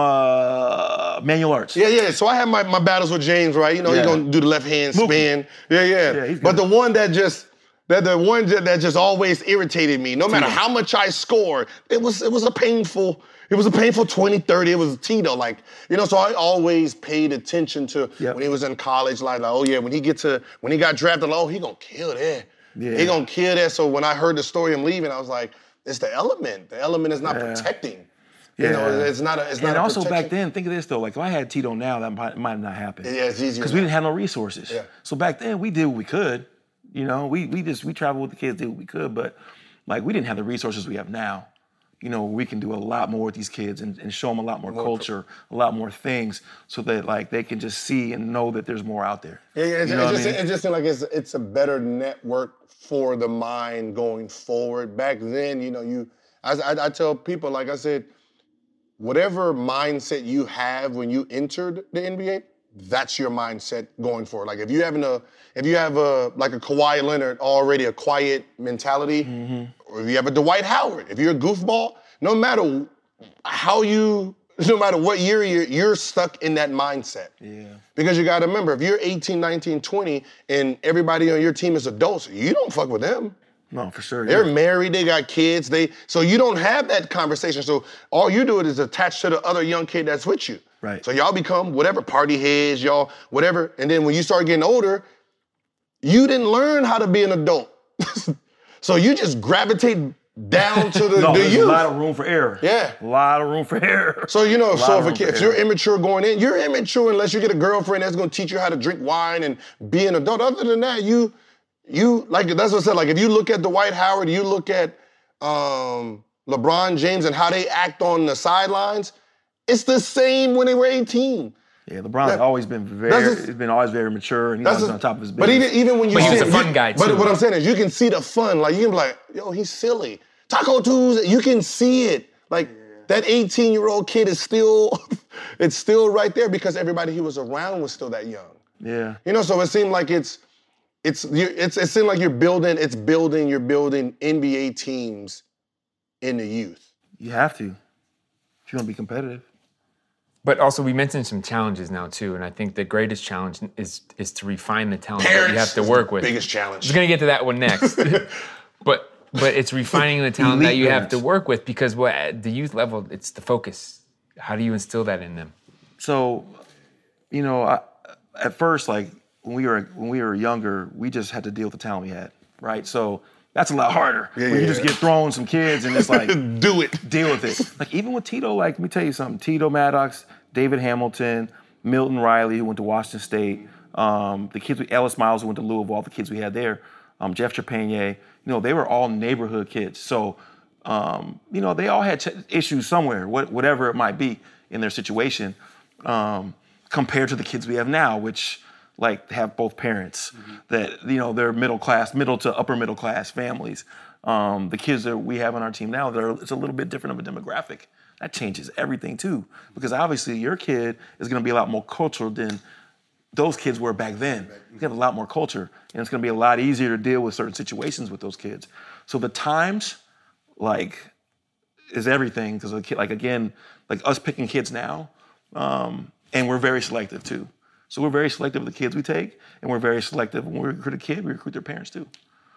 uh, Manual Arts. Yeah, yeah. So I had my, my battles with James, right? You know, Yeah. he's gonna do the left hand Mookie. spin. Yeah, yeah. Yeah, he's but good. the one that just that the one that that just always irritated me, no matter Tito. how much I scored, it was it was a painful, it was a painful twenty, thirty. It was Tito. Like, you know, so I always paid attention to Yep. when he was in college, like, like, oh yeah, when he get to when he got drafted, like, oh, he gonna kill that. Yeah. He gonna kill that. So when I heard the story of him leaving, I was like, it's the element. The element is not Yeah. protecting. You know, Yeah. it's not a it's not And a also protection. back then, think of this though, like if I had Tito now, that might, might not happen. Yeah, it's easier Because we now. didn't have no resources. Yeah. So back then, we did what we could. You know, we we just, we traveled with the kids, did what we could, but like we didn't have the resources we have now. You know, we can do a lot more with these kids and, and show them a lot more, culture, a lot more things so that like they can just see and know that there's more out there. Yeah, yeah, it's, You know it's what just, I mean? it just seems like it's it's a better network for the mind going forward. Back then, you know, you I, I, I tell people, like I said, whatever mindset you have when you entered the N B A, that's your mindset going forward. Like if you having a if you have a like a Kawhi Leonard already a quiet mentality, Mm-hmm. or if you have a Dwight Howard, if you're a goofball, no matter how you, no matter what year you're, you're stuck in that mindset. Yeah. Because you got to remember, if you're eighteen, nineteen, twenty, and everybody on your team is adults, you don't fuck with them. No, for sure. They're yeah. married, they got kids, they so you don't have that conversation. So all you do is attach to the other young kid that's with you. Right. So y'all become whatever, party heads, y'all, whatever. And then when you start getting older, you didn't learn how to be an adult. So you just gravitate down to the, No, the there's youth. a lot of room for error. Yeah. A lot of room for error. So you know, A so lot if, of a room kid, for if you're error. immature going in, you're immature unless you get a girlfriend that's gonna teach you how to drink wine and be an adult. Other than that, you, you like that's what I said. Like if you look at Dwight Howard, you look at um, LeBron James and how they act on the sidelines, it's the same when they were eighteen. Yeah, LeBron's that, always been very, he's been always very mature, and he's always on top of his business. But even even when you but see he was it, a fun you, guy too. But what I'm saying is, you can see the fun. Like you can be like, yo, he's silly. Taco Tuesday, you can see it. Like yeah. that eighteen-year-old kid is still, it's still right there because everybody he was around was still that young. Yeah. You know, so it seemed like it's, it's, you, it's, it seemed like you're building, it's building, you're building N B A teams in the youth. You have to, if you want to be competitive. But also, we mentioned some challenges now too, and I think the greatest challenge is is to refine the talent Parents that you have to work with. Biggest challenge. We're gonna get to that one next, but but it's refining the talent that you have to work with because what at the youth level, it's the focus. How do you instill that in them? So, you know, I, at first, like when we were when we were younger, we just had to deal with the talent we had, right? So. That's a lot harder. Yeah, when yeah, you just yeah. get thrown some kids and it's like do it, deal with it. Like even with Tito, like let me tell you something. Tito Maddox, David Hamilton, Milton Riley, who went to Washington State, um, the kids, we, Ellis Miles, who went to Louisville, all the kids we had there, um, Jeff Trepanier, you know, they were all neighborhood kids. So, um, you know, they all had ch- issues somewhere, what, whatever it might be in their situation, um, compared to the kids we have now, which. Like have both parents mm-hmm. that, you know, they're middle class, middle to upper middle class families. Um, the kids that we have on our team now, they're, it's a little bit different of a demographic. That changes everything too. Because obviously your kid is gonna be a lot more cultural than those kids were back then. You have a lot more culture and it's gonna be a lot easier to deal with certain situations with those kids. So the times, like, is everything. Because like, again, like us picking kids now, um, and we're very selective too. So we're very selective of the kids we take, and we're very selective when we recruit a kid, we recruit their parents too.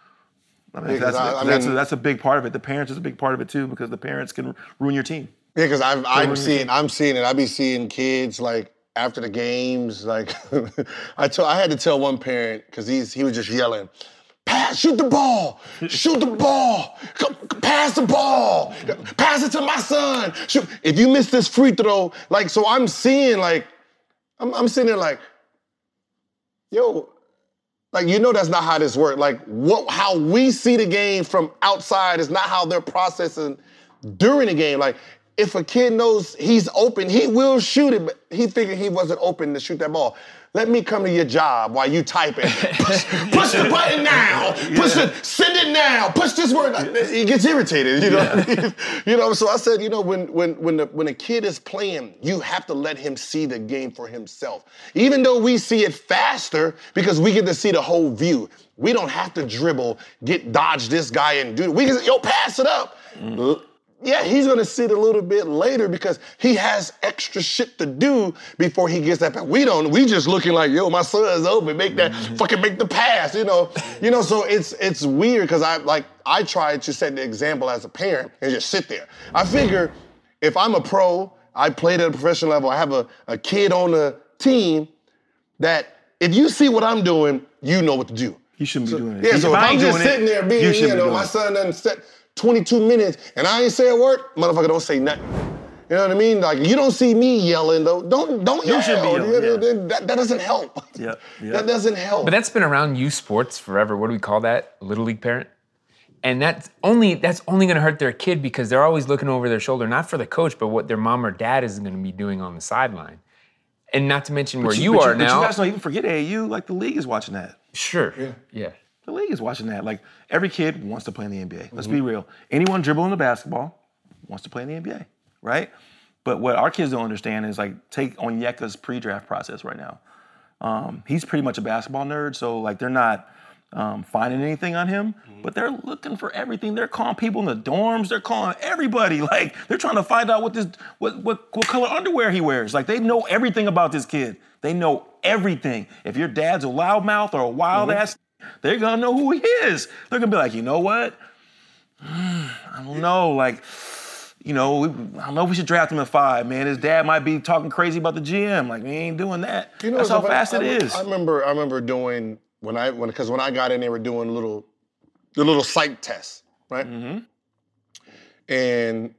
I mean, yeah, that's, I, I that's, mean, a, that's a big part of it. The parents is a big part of it too, because the parents can ruin your team. Yeah, because I'm seeing, I'm seeing it. I be seeing kids like after the games, like I told, I had to tell one parent because he's he was just yelling, "Pass, shoot the ball, shoot the ball, Come, pass the ball, pass it to my son." Shoot. If you miss this free throw, like so, I'm seeing like. I'm, I'm sitting there like, yo, like, you know that's not how this works. Like, what, how we see the game from outside is not how they're processing during the game. Like, if a kid knows he's open, he will shoot it, but he figured he wasn't open to shoot that ball. Let me come to your job while you typing. Push, push the button now. Push yeah. it, send it now. Push this word. He gets irritated, you know. Yeah. you know. So I said, you know, when when when the when a kid is playing, you have to let him see the game for himself. Even though we see it faster because we get to see the whole view. We don't have to dribble, get dodge this guy and do. We can yo pass it up. Mm. Yeah, he's gonna see it a little bit later because he has extra shit to do before he gets that pass. We don't, we just looking like, yo, my son's open, make that, mm-hmm. fucking make the pass, you know? You know, so it's it's weird because I like, I try to set the example as a parent and just sit there. I figure if I'm a pro, I played at a professional level, I have a, a kid on the team that if you see what I'm doing, you know what to do. You shouldn't so, be doing it. Yeah, if so if I'm just sitting there being, you, you know, my son doesn't set, twenty-two minutes, and I ain't say a word, motherfucker don't say nothing. You know what I mean? Like, you don't see me yelling, though. Don't don't you yell. Should be yelling, yeah. that, that doesn't help. Yeah, yeah. That doesn't help. But that's been around youth sports forever. What do we call that? A Little League parent? And that's only that's only going to hurt their kid because they're always looking over their shoulder, not for the coach, but what their mom or dad is going to be doing on the sideline. And not to mention where you, you are you, now. But you guys don't even forget A A U, like the league is watching that. Sure, yeah. yeah. The league is watching that. Like, every kid wants to play in the N B A. Let's mm-hmm. be real. Anyone dribbling the basketball wants to play in the N B A, right? But what our kids don't understand is, like, take Onyeka's pre-draft process right now. Um, he's pretty much a basketball nerd, so, like, they're not um, finding anything on him, mm-hmm. but they're looking for everything. They're calling people in the dorms. They're calling everybody. Like, they're trying to find out what this, what, what, what color underwear he wears. Like, they know everything about this kid. They know everything. If your dad's a loudmouth or a wild mm-hmm. ass, they're gonna know who he is. They're gonna be like, you know what? I don't know. Like, you know, I don't know if we should draft him at five, man. His dad might be talking crazy about the G M. Like, we ain't doing that. You know, that's how fast I, it is. I remember, I remember doing when I when because when I got in, they were doing little, the little psych tests, right? Mm-hmm. And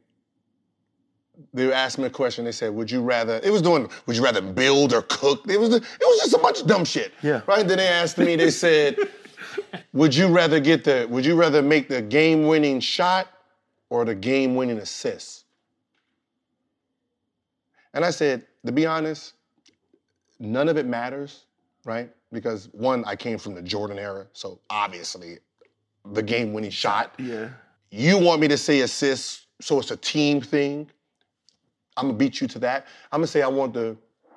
they asked me a question. They said, "Would you rather?" It was doing. Would you rather build or cook? It was. It was just a bunch of dumb shit. Yeah. Right. Then they asked me. They said, "Would you rather get the? Would you rather make the game-winning shot or the game-winning assists? And I said, to be honest, none of it matters, right? Because one, I came from the Jordan era, so obviously the game-winning shot. Yeah. You want me to say assists, so it's a team thing. I'm gonna beat you to that. I'm gonna say I want the,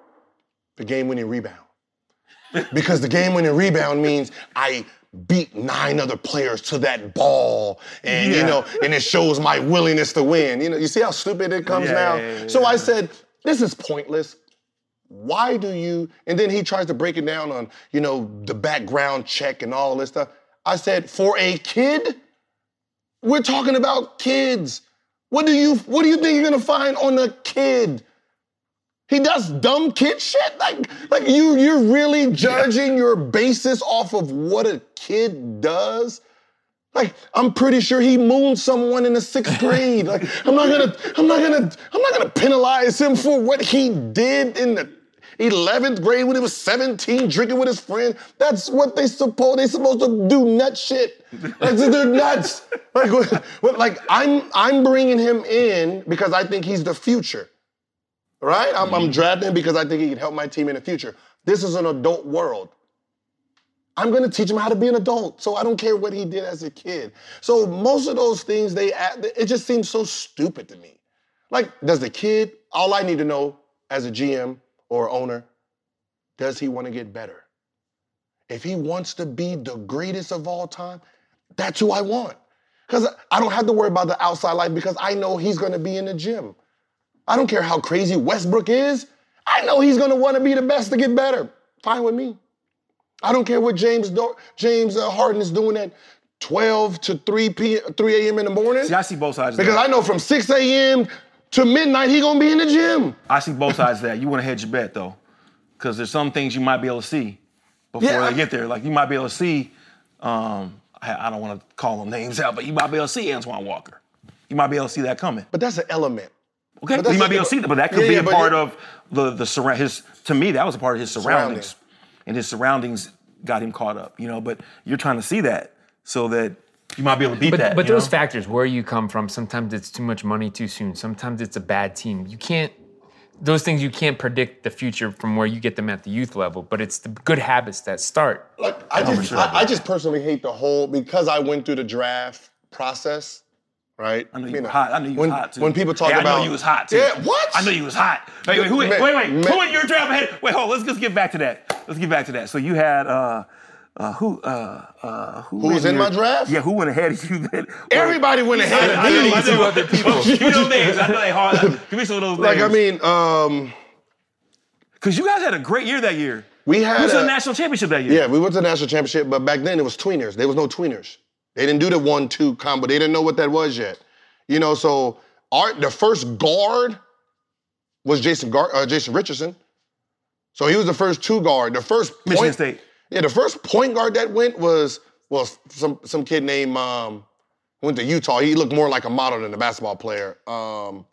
the game-winning rebound. Because the game-winning rebound means I beat nine other players to that ball, and yeah. you know, and it shows my willingness to win. You know, you see how stupid it comes yeah, now? Yeah, yeah, so yeah. I said, this is pointless. Why do you, and then he tries to break it down on, you know, the background check and all this stuff. I said, for a kid, we're talking about kids. What do you, what do you think you're gonna find on a kid? He does dumb kid shit? Like, like you, you're really judging yeah. your basis off of what a kid does? Like, I'm pretty sure he mooned someone in the sixth grade. Like, I'm not gonna, I'm not gonna, I'm not gonna penalize him for what he did in the eleventh grade when he was seventeen, drinking with his friend. That's what they supposed, they supposed to do nut shit. Like, they're nuts. Like, what, like I'm, I'm bringing him in because I think he's the future. Right? I'm, I'm drafting him because I think he can help my team in the future. This is an adult world. I'm going to teach him how to be an adult, so I don't care what he did as a kid. So most of those things, they add, it just seems so stupid to me. Like, does the kid, all I need to know as a G M or owner, does he want to get better? If he wants to be the greatest of all time, that's who I want. Because I don't have to worry about the outside life because I know he's going to be in the gym. I don't care how crazy Westbrook is. I know he's going to want to be the best to get better. Fine with me. I don't care what James Do- James uh, Harden is doing at twelve to three a.m. in the morning. See, I see both sides of because that. I know from six a.m. to midnight, he's going to be in the gym. I see both sides of that. You want to hedge your bet, though, because there's some things you might be able to see before Yeah, they I- get there. Like, you might be able to see, um, I, I don't want to call them names out, but you might be able to see Antoine Walker. You might be able to see that coming. But that's an element. Okay, But you might a- be able to see that, but that could Yeah, be yeah, a but part yeah. of the the surround. His to me, that was a part of his surroundings, Surrounding. and his surroundings got him caught up. You know, but you're trying to see that so that you might be able to beat But, that. but you those know? factors, where you come from, sometimes it's too much money too soon. Sometimes it's a bad team. You can't, those things you can't predict the future from where you get them at the youth level, but it's the good habits that start. Like, I just, sure, I, bro. I just personally hate the whole, because I went through the draft process, right? I know you mean, were hot. I knew you when, was hot too. When people talk Hey, about, I know you was hot too. Yeah, what? I know you was hot. Wait, wait, who, wait, Man, wait, wait. man. Who went your draft ahead? Wait, hold. On, let's just get back to that. Let's get back to that. So you had uh, uh, who, uh, uh, who? Who was went in my your- draft? Yeah, who went ahead of you? Then? Everybody went ahead of I know, me. I know. Two other people. Give me those names. I know they hard. Give me some of those Like, I names. mean, um, Because you guys had a great year that year. we had You was in a- the national championship that year. Yeah, we went to the national championship, but back then it was tweeners. There was no tweeners. They didn't do the one two combo. They didn't know what that was yet. You know, so our the first guard was Jason Gar- uh, Jason Richardson. So he was the first two guard. The first Michigan point, State. Yeah, the first point guard that went was well some some kid named um, went to Utah. He looked more like a model than a basketball player. Um,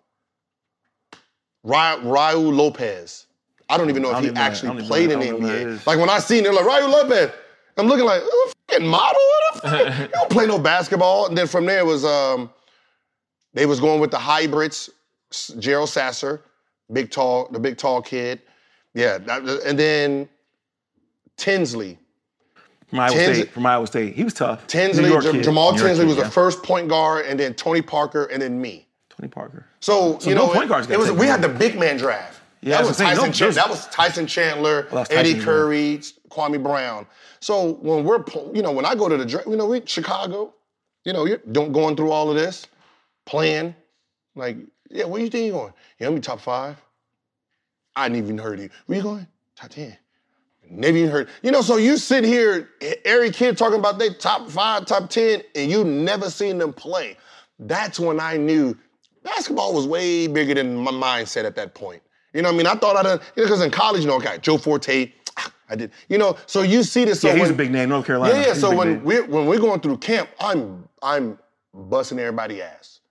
Ra- Raul Lopez. I don't even know I if don't he even know that. I actually don't even played know- in I the don't know who that N B A. is. Like when I seen it, like Raul Lopez, I'm looking like, oh, fucking model? What the fuck? You don't play no basketball. And then from there was, um, they was going with the hybrids, S- Gerald Sasser, big tall, the big tall kid. Yeah, that, and then Tinsley. From Iowa Tins- State. From Iowa State. He was tough. Tinsley, New York J- kid. Jamal New York Tinsley kid, was yeah. the first point guard, and then Tony Parker, and then me. Tony Parker. So, So you no know, point it, guards got it was taken we had away. the big man draft. Yeah, that I was was saying, Tyson. no, Chan- those- that was Tyson Chandler, Well, that's Eddie Tyson, Curry, Kwame Brown. So when we're, pl- you know, when I go to the draft, you know, we Chicago, you know, you're don't going through all of this, playing, like, yeah, where you think you're going? You know, me top five. I didn't even heard you. Where you going? Top ten. Never even heard. You know, so you sit here, every kid talking about they top five, top ten, and you never seen them play. That's when I knew basketball was way bigger than my mindset at that point. You know what I mean? I thought I done, you know, because in college, you know, okay, Joe Forte, I did. You know, so you see this. So Yeah, he's when, a big name, North Carolina. Yeah, yeah. He's a So big when name. we're when we're going through camp, I'm I'm busting everybody's ass.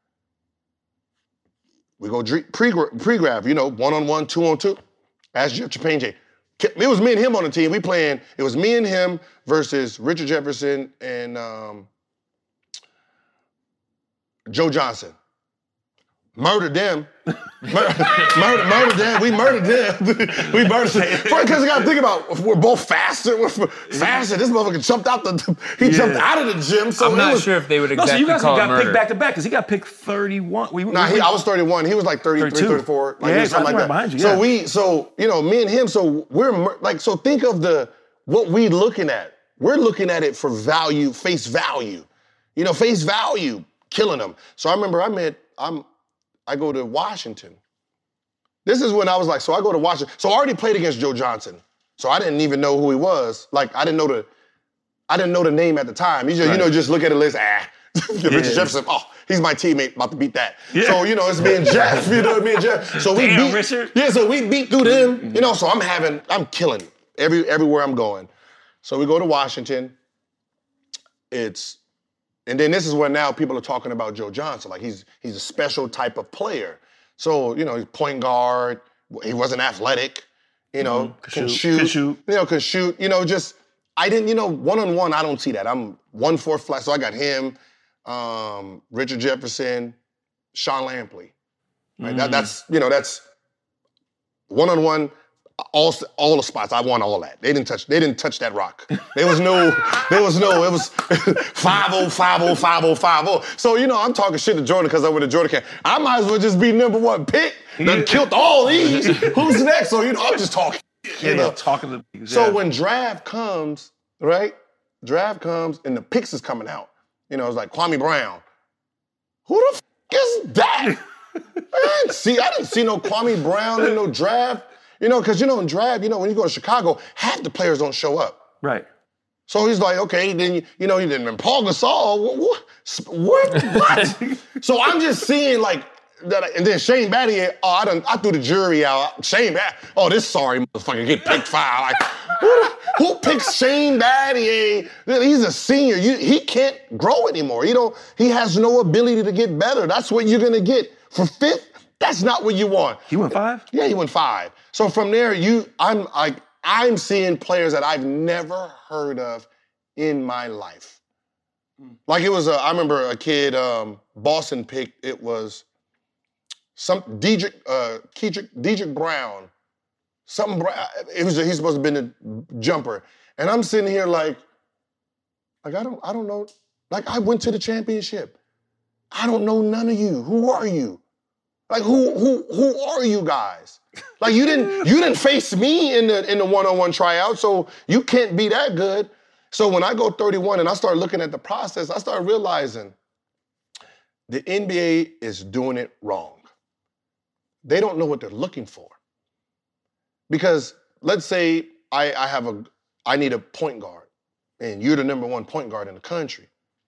We go dre- pre pre-grab, you know, one on one, two on two. Ask Jeff Chapinje. It was me and him on the team. We playing. It was me and him versus Richard Jefferson and um, Joe Johnson. murdered them. Murder, murder, murdered them. We murdered them. we murdered them. Because you got to think about, we're both faster. We're faster. This motherfucker jumped out the. He yeah. jumped out of the gym. So I'm not was, sure if they would exactly no, so you guys call got it murder. picked back to back because he got picked thirty-one. We, nah, we, he, I was thirty-one. He was like thirty-three, thirty-two. thirty-four. Like, yeah, something like right that. Behind you, so yeah. we, so you know, me and him. So we're like, so think of the what we looking at. We're looking at it for value, face value. You know, face value, killing them. So I remember I met. I'm. I go to Washington. This is when I was like, so I go to Washington. So I already played against Joe Johnson. So I didn't even know who he was. Like, I didn't know the, I didn't know the name at the time. You, just, right. you know, just look at the list, ah, Richard yeah. Jefferson, oh, he's my teammate, about to beat that. Yeah. So, you know, it's me and Jeff, you know, me and Jeff. So we Damn, beat, Richard. Yeah, so we beat through them, mm-hmm. you know, so I'm having, I'm killing every everywhere I'm going. So we go to Washington. It's, and then this is where now people are talking about Joe Johnson. Like, he's he's a special type of player. So, you know, he's point guard. He wasn't athletic. You know, mm-hmm. can, shoot, shoot, can shoot. You know, can shoot. You know, just, I didn't, you know, one-on-one, I don't see that. I'm one-four flat. So I got him, um, Richard Jefferson, Sean Lampley. Right? Mm. That, that's, you know, that's one-on-one, all all the spots. I won all that. They didn't touch, they didn't touch that rock. There was no, there was no, it was five oh, five oh, five oh, five oh. So, you know, I'm talking shit to Jordan because I went to Jordan camp. I might as well just be number one pick. Done killed all these. Who's next? So, you know, I'm just talking. You know, talking to yeah. So when draft comes, right? Draft comes and the picks is coming out. You know, it's like Kwame Brown. Who the f is that? I didn't see, I didn't see no Kwame Brown in no draft. You know, because, you know, in draft, you know, when you go to Chicago, half the players don't show up. Right. So he's like, okay, then, you, you know, he didn't, Paul Gasol, what, what, what? So I'm just seeing, like, that, and then Shane Battier, oh, I done, I threw the jury out. Shane Battier, oh, this sorry motherfucker get picked five. Like, who, who picks Shane Battier? He's a senior. You, he can't grow anymore. You know, he has no ability to get better. That's what you're gonna get. For fifth, that's not what you want. He went five? Yeah, he went five. So from there, you, I'm like, I'm seeing players that I've never heard of in my life. Like it was, a, I remember a kid, um, Boston picked, it was some, Dedrick, uh, Kedrick, Dedrick Brown, something, it was, he's supposed to have been a jumper. And I'm sitting here like, like, I don't, I don't know, like I went to the championship. I don't know none of you. Who are you? Like who who who are you guys? Like you didn't you didn't face me in the in the one-on-one tryout, so you can't be that good. So when I go thirty-one and I start looking at the process, I start realizing the N B A is doing it wrong. They don't know what they're looking for. Because let's say I, I have a I need a point guard, and you're the number one point guard in the country.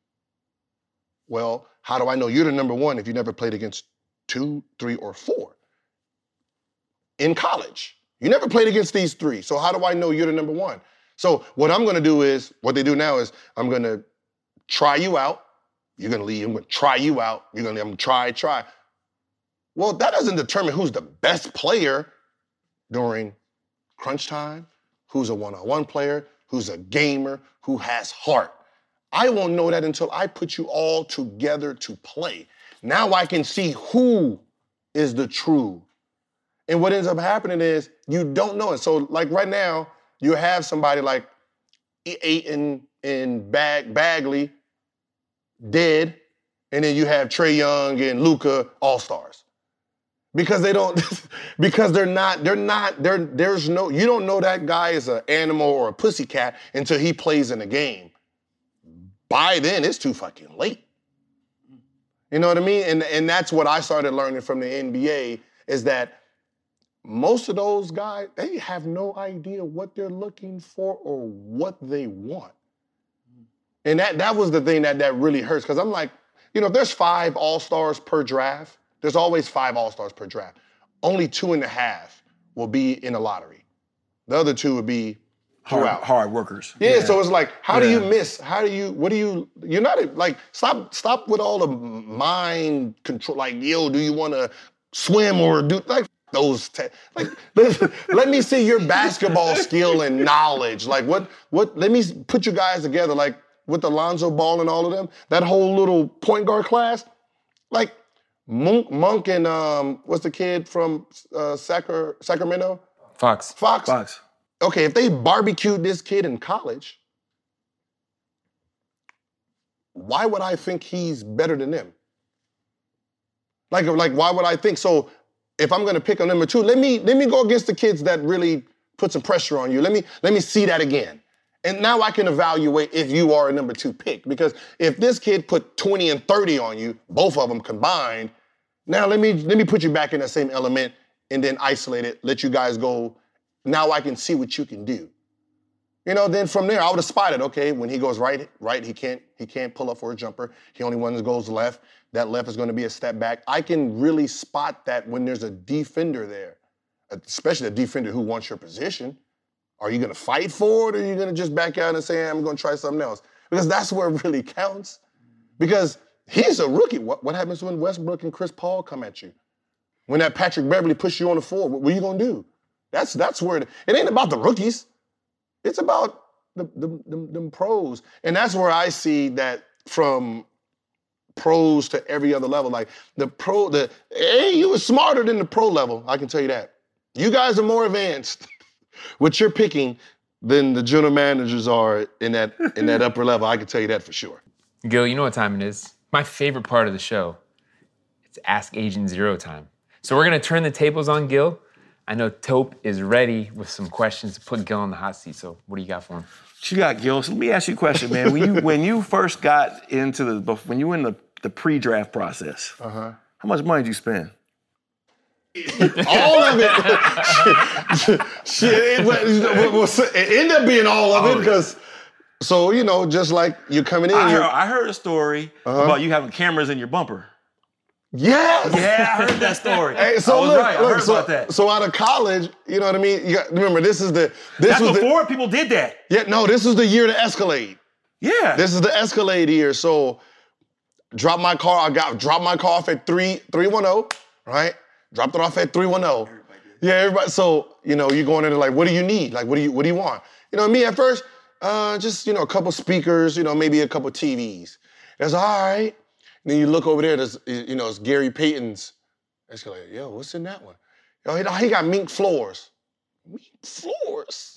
Well, how do I know you're the number one if you never played against two, three, or four in college? You never played against these three. So how do I know you're the number one? So what I'm going to do is, what they do now is, I'm going to try you out. You're going to leave. I'm going to try you out. You're going to, I'm going to try, try. Well, that doesn't determine who's the best player during crunch time, who's a one-on-one player, who's a gamer, who has heart. I won't know that until I put you all together to play. Now I can see who is the true. And what ends up happening is you don't know it. So like right now, you have somebody like Ayton and Bag Bagley dead, and then you have Trae Young and Luka all-stars. Because they don't, because they're not, they're not, they're, there's no, you don't know that guy is an animal or a pussycat until he plays in a game. By then, it's too fucking late. You know what I mean? And, and that's what I started learning from the N B A is that most of those guys, they have no idea what they're looking for or what they want. And that, that was the thing that, that really hurts because I'm like, you know, if there's five all-stars per draft, there's always five all-stars per draft. Only two and a half will be in the lottery. The other two would be Hard, throughout. hard workers. Yeah, yeah, so it's like, how yeah. do you miss? How do you, what do you, you're not, like, stop stop with all the mind control, like, yo, do you want to swim or do, like, those, te- like, let, let me see your basketball skill and knowledge. Like, what, what, let me put you guys together, like, with Alonzo Ball and all of them, that whole little point guard class, like, Monk, Monk and um, what's the kid from uh, Sacra, Sacramento? Fox. Fox. Fox. Okay, if they barbecued this kid in college, why would I think he's better than them? Like, like why would I think? So if I'm gonna pick a number two, let me let me go against the kids that really put some pressure on you. Let me let me see that again. And now I can evaluate if you are a number two pick. Because if this kid put twenty and thirty on you, both of them combined, now let me let me put you back in that same element and then isolate it, let you guys go. Now I can see what you can do. You know, then from there I would have spotted, okay, when he goes right, right, he can't he can't pull up for a jumper. He only one that goes left. That left is gonna be a step back. I can really spot that when there's a defender there, especially a defender who wants your position. Are you gonna fight for it, or are you gonna just back out and say, I'm gonna try something else? Because that's where it really counts. Because he's a rookie. What, what happens when Westbrook and Chris Paul come at you? When that Patrick Beverly pushes you on the floor, what, what are you gonna do? That's that's where it, it ain't about the rookies. It's about the, the, the, them pros. And that's where I see that from pros to every other level. Like the pro, the hey, you were smarter than the pro level, I can tell you that. You guys are more advanced. What you're picking than the general managers are in that in that upper level. I can tell you that for sure. Gil, you know what time it is. My favorite part of the show. It's Ask Agent Zero time. So we're gonna turn the tables on Gil. I know Tope is ready with some questions to put Gil on the hot seat. So what do you got for him? What you got, Gil? So let me ask you a question, man. When you when you first got into the when you were in the, the pre-draft process, uh-huh. how much money did you spend? All of it. Shit, it, it, it ended up being all of it because, so, you know, just like you're coming in. I heard, I heard a story uh-huh. about you having cameras in your bumper. Yes. Yeah, I heard that story. Hey, so I was look, right. I look, heard so, about that. So out of college, you know what I mean? You got, remember, this is the... This That's was before the, people did that. Yeah, no, this is the year to Escalade. Yeah. This is the Escalade year. So drop my car, I got dropped my car off at three one zero, right? Dropped it off at three one zero. Everybody did. Yeah, everybody. So, you know, you're going in there like, what do you need? Like, what do you what do you want? You know, me at first, uh, just, you know, a couple speakers, you know, maybe a couple T Vs. That's all right. And then you look over there, there's, you know, it's Gary Payton's. It's like, yo, what's in that one? Yo, he, he got mink floors. Mink floors?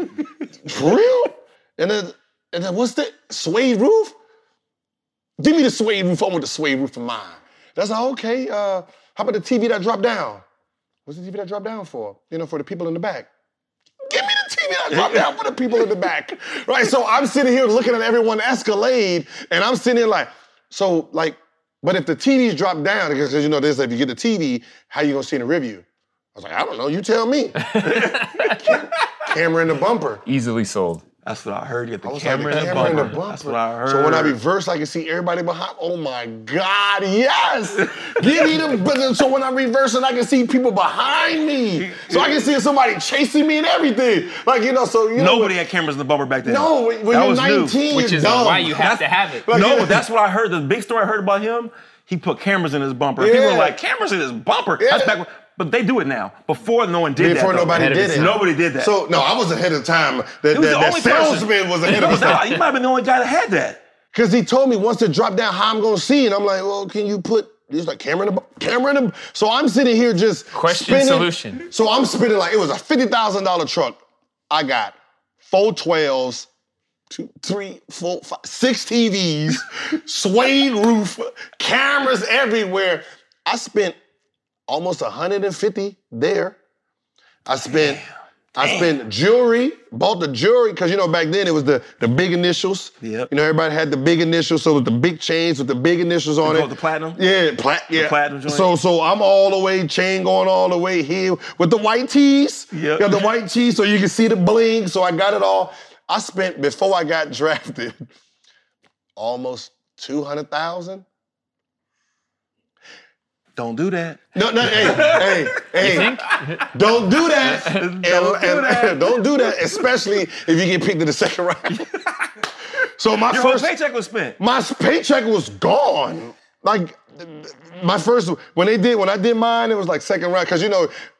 For real? And then, and then what's that? Suede roof? Give me the suede roof. I want the suede roof for mine. That's like, okay, uh, how about the T V that dropped down? What's the T V that dropped down for? You know, for the people in the back. Give me the T V that dropped down for the people in the back. Right, so I'm sitting here looking at everyone Escalade, and I'm sitting here like, so like, but if the T Vs drop down, because you know this, if you get the T V, how you gonna see in the review? I was like, I don't know, you tell me. Camera in the bumper. Easily sold. That's what I heard. You get the I camera, like, the in, camera the in the bumper. That's what I heard. So when I reverse, I can see everybody behind. Oh my God, yes! Give me the. So when I'm reversing, I can see people behind me. So I can see somebody chasing me and everything. Like, you know, so you know. Nobody had cameras in the bumper back then. No, when, when that you're was nineteen, new. Which is dumb. why you have that's, to have it. Like, no, that's what I heard. The big story I heard about him, he put cameras in his bumper. Yeah. People were like, cameras in his bumper? Yeah. That's back when, but they do it now. Before no one did Before that. Before nobody did it. Nobody did that. So, no, I was ahead of time. That, was that, the that only salesman person. was ahead of his time. You might have been the only guy that had that. Because he told me once it dropped down how I'm going to see. And I'm like, well, can you put, he's like, camera in the, camera in the. So I'm sitting here just Question spinning. solution. So I'm spinning like, it was a fifty thousand dollars truck. I got four twelves, two, three, four, five, six T Vs, suede roof, cameras everywhere. I spent almost one hundred fifty there. I spent, Damn. I Damn. spent jewelry, bought the jewelry, because you know back then it was the, the big initials. Yep. You know, everybody had the big initials, so with the big chains with the big initials on you it. The platinum? Yeah, plat, yeah. The platinum joint. So so I'm all the way, chain going all the way here with the white tees. Yep. Got the white tees so you can see the bling, so I got it all. I spent, before I got drafted, almost two hundred thousand dollars. Don't do that. No, no, hey, hey, hey. Don't do that. Don't and, do and, that. and don't do that, especially if you get picked in the second round. So my Your first whole paycheck was spent. My paycheck was gone. Like my first, when they did, when I did mine, it was like second round. Cause you know,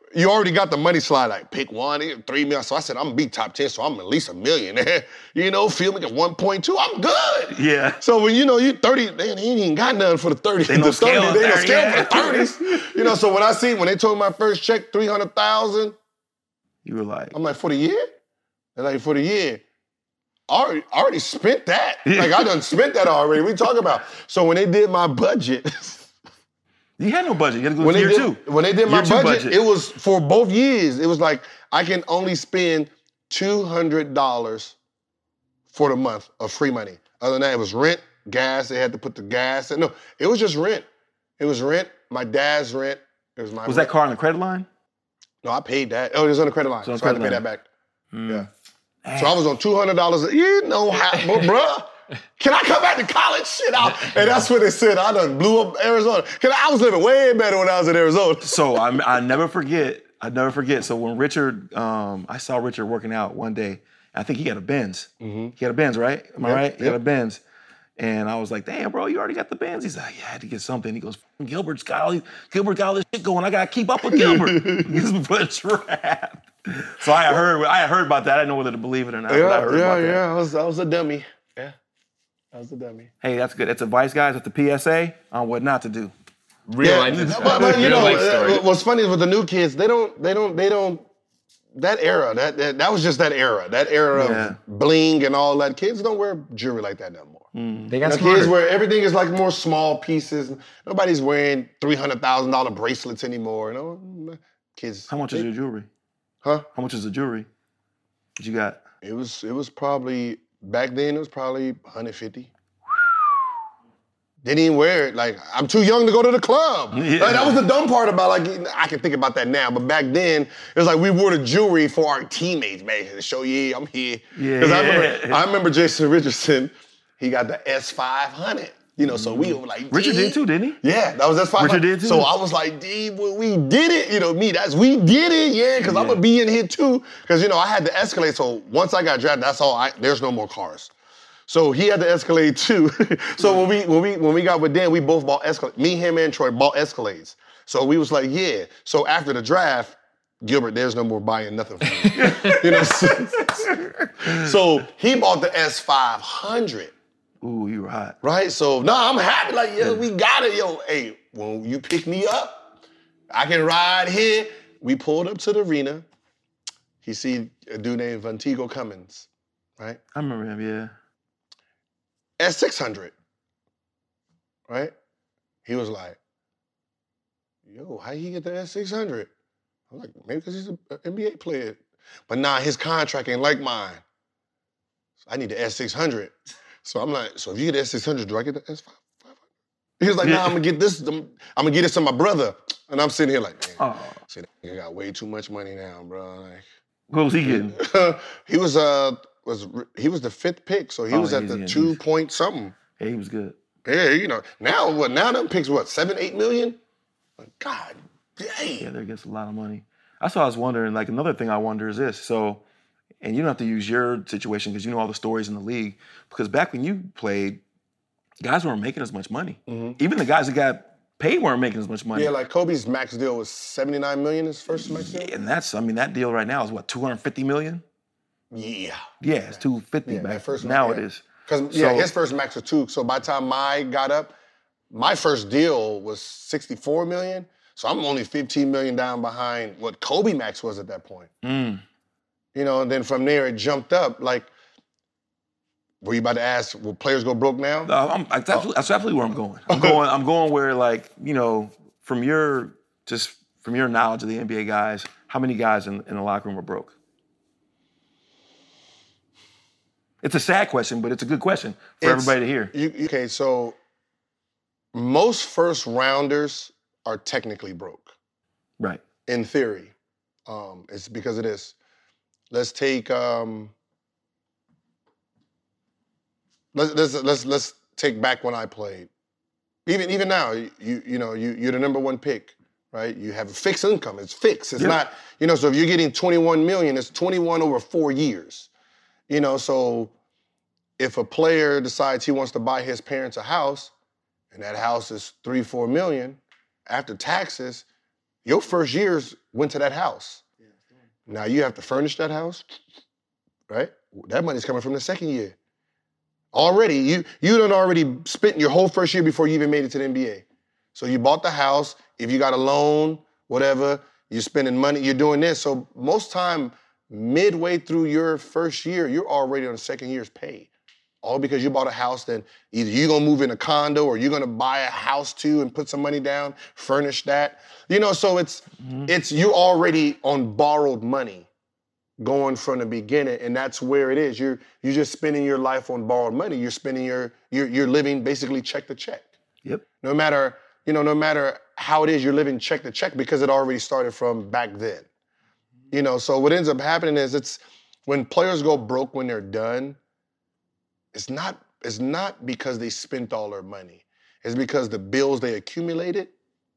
you already got the money slide, like pick one, three million. So I said, I'm gonna be top ten, so I'm at least a millionaire. You know, feel me at one point two, I'm good. Yeah. So when you know you thirty, man, he ain't even got nothing for the thirty. They no the scale thirty, they no there, scale yeah. for the thirties. You know, so when I see, when they told me my first check, three hundred thousand, You were like, I'm like, for the year? They're like, for the year. I already, I already spent that. Like, I done spent that already. We talk about. So when they did my budget, you had no budget. You had to go when to they year did, two. when they did my Year two budget, budget. it was for both years. It was like, I can only spend two hundred dollars for the month of free money. Other than that, it was rent, gas. They had to put the gas in. No, it was just rent. It was rent, my dad's rent. It was my Was rent. that car on the credit line? No, I paid that. Oh, it was on the credit line. So So, on I had to credit pay line. that back. Yeah. So I was on two hundred dollars. You know how, but bruh, can I come back to college? Shit out. And that's what they said. I done blew up Arizona. Cause I was living way better when I was in Arizona. So I I never forget. I never forget. So when Richard, um, I saw Richard working out one day. I think he got a Benz. Mm-hmm. He had a Benz, right? Am I Yep, right? He yep. had a Benz. And I was like, damn, bro, you already got the Benz. He's like, yeah, I had to get something. He goes, Gilbert's got all these, Gilbert got all this shit going. I gotta keep up with Gilbert. He's for a trap. So I heard, I heard about that. I didn't know whether to believe it or not. but I Yeah, heard yeah, about that. yeah. I was, I was a dummy. Yeah, I was a dummy. Hey, that's good. That's advice, guys. That's the P S A on what not to do. Real Yeah, life. but, but you Real know, life story. uh, what's funny is with the new kids, they don't, they don't, they don't. That era, that that, that was just that era. That era Yeah. of bling and all that. Kids don't wear jewelry like that no more. They got The smarter. kids wear everything is like more small pieces. Nobody's wearing three hundred thousand dollar bracelets anymore. You know, kids. How much is your jewelry? Huh? How much is the jewelry that you got? It was it was probably back then. It was probably one hundred fifty. Didn't even wear it. Like, I'm too young to go to the club. Yeah. Like, that was the dumb part about, like, I can think about that now, but back then, it was like we wore the jewelry for our teammates, man, to show, yeah, I'm here. Yeah. Because I remember, I remember Jason Richardson, he got the S five hundred. You know, so we were like, Richard D. did too, didn't he? Yeah, that was S five hundred. Richard did too. So I was like, D, well, we did it. You know, me, that's, we did it, yeah, because I'm going to be in here too. Because, you know, I had the Escalade, so once I got drafted, that's all, I, there's no more cars. So he had the Escalade too. So when we when we when we got with Dan, we both bought Escalade. Me, him, and Troy bought Escalades. So we was like, yeah. So after the draft, Gilbert, there's no more buying nothing for me. You know. So, so he bought the S five hundred. Ooh, you were hot. Right? So no, I'm happy. Like, yo, we got it. Yo, hey, when you pick me up, I can ride here. We pulled up to the arena. He see a dude named Vonteego Cummins, right? I remember him, yeah. S six hundred, right? He was like, yo, how he get the S six hundred? I'm like, maybe because he's an N B A player. But nah, his contract ain't like mine. So I need the S six hundred. So I'm like, so if you get the S six hundred, do I get the S five hundred? He was like, nah, I'm gonna get this, I'm gonna get this to my brother. And I'm sitting here like, man, Oh, see, that nigga got way too much money now, bro. Like, what was he getting? he was uh was he was the fifth pick, so he Oh, was at he's- the yeah, two he's- point something. Yeah, he was good. Yeah, you know, now what? Now them picks what? Seven, eight million? Like, God dang. Yeah, they're against a lot of money. That's why I was wondering, like, another thing I wonder is this. So, and you don't have to use your situation because you know all the stories in the league. Because back when you played, guys weren't making as much money. Even the guys that got paid weren't making as much money. Yeah, like Kobe's max deal was seventy-nine million, his first max deal? And that's, I mean, that deal right now is what, two hundred fifty million? Yeah. Yeah, it's two hundred fifty Yeah, back. that first now one, it yeah. is. Because, yeah, So- his first max was two. So by the time I got up, my first deal was sixty-four million. So I'm only fifteen million down behind what Kobe max was at that point. Mm. You know, and then from there it jumped up. Like, were you about to ask, will players go broke now? Uh, I'm, that's, absolutely, that's absolutely where I'm going. I'm going. I'm going where, like, you know, from your just from your knowledge of the N B A guys, how many guys in, in the locker room are broke? It's a sad question, but it's a good question for It's- everybody to hear. You, you- okay, so most first rounders are technically broke, Right. in theory. Um, it's because of this. Let's take um, let's let's let's let's take back when I played. Even even now, you you know you you're the number one pick, right? You have a fixed income. It's fixed. It's Yep. not, you know. So if you're getting twenty-one million, it's twenty-one over four years. You know, so if a player decides he wants to buy his parents a house, and that house is three, four million, after taxes, your first year's went to that house. Now you have to furnish that house, right? That money's coming from the second year. Already, you you done already spent your whole first year before you even made it to the N B A. So you bought the house, if you got a loan, whatever, you're spending money, you're doing this. So most time, midway through your first year, you're already on the second year's pay. All because you bought a house, then either you're gonna move in a condo or you're gonna buy a house too and put some money down, furnish that. You know, so it's mm-hmm. it's you're already on borrowed money going from the beginning, and that's where it is. You're you're just spending your life on borrowed money. You're spending your you're you're living basically check to check. Yep. No matter, you know, no matter how it is, you're living check to check because it already started from back then. You know, so what ends up happening is it's when players go broke when they're done, it's not it's not because they spent all their money. It's because the bills they accumulated,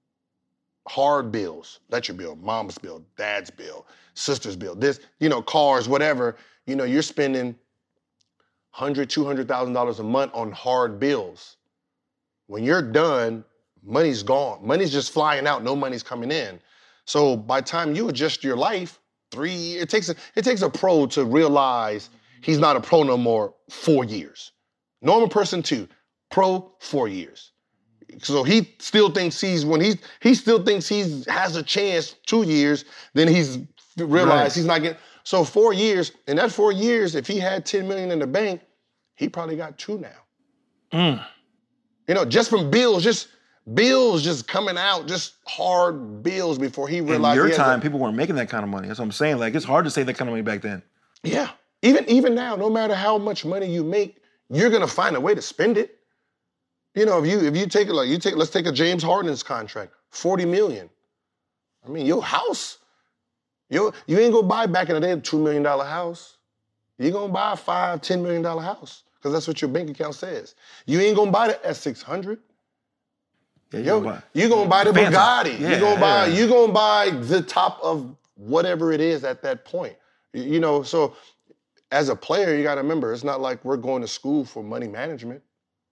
hard bills, electric bill, mom's bill, dad's bill, sister's bill, this, you know, cars, whatever, you know, you're spending one hundred thousand dollars, two hundred thousand dollars a month on hard bills. When you're done, money's gone. Money's just flying out, no money's coming in. So by the time you adjust your life, three, it takes a, it takes a pro to realize he's not a pro no more, four years. Normal person, two. Pro, four years. So he still thinks he's, when he he still thinks he has a chance two years, then he's realized right. he's not getting, so four years, in that four years, if he had ten million in the bank, he probably got two now. Mm. You know, just from bills, just bills just coming out, just hard bills before he realized. In your he time, a, people weren't making that kind of money. That's what I'm saying. Like, it's hard to save that kind of money back then. Yeah. Even, even now, no matter how much money you make, you're gonna find a way to spend it. You know, if you if you take it like you take, let's take a James Harden's contract, forty million. I mean, your house, you you ain't gonna buy back in the day a two million dollar house. You're gonna buy a five, ten million dollar house because that's what your bank account says. You ain't gonna buy the S six hundred. Yeah, you're gonna buy, you gonna buy the Phantom. Bugatti. Yeah, you're gonna buy yeah. you gonna buy the top of whatever it is at that point. You, you know, so as a player, you got to remember, it's not like we're going to school for money management.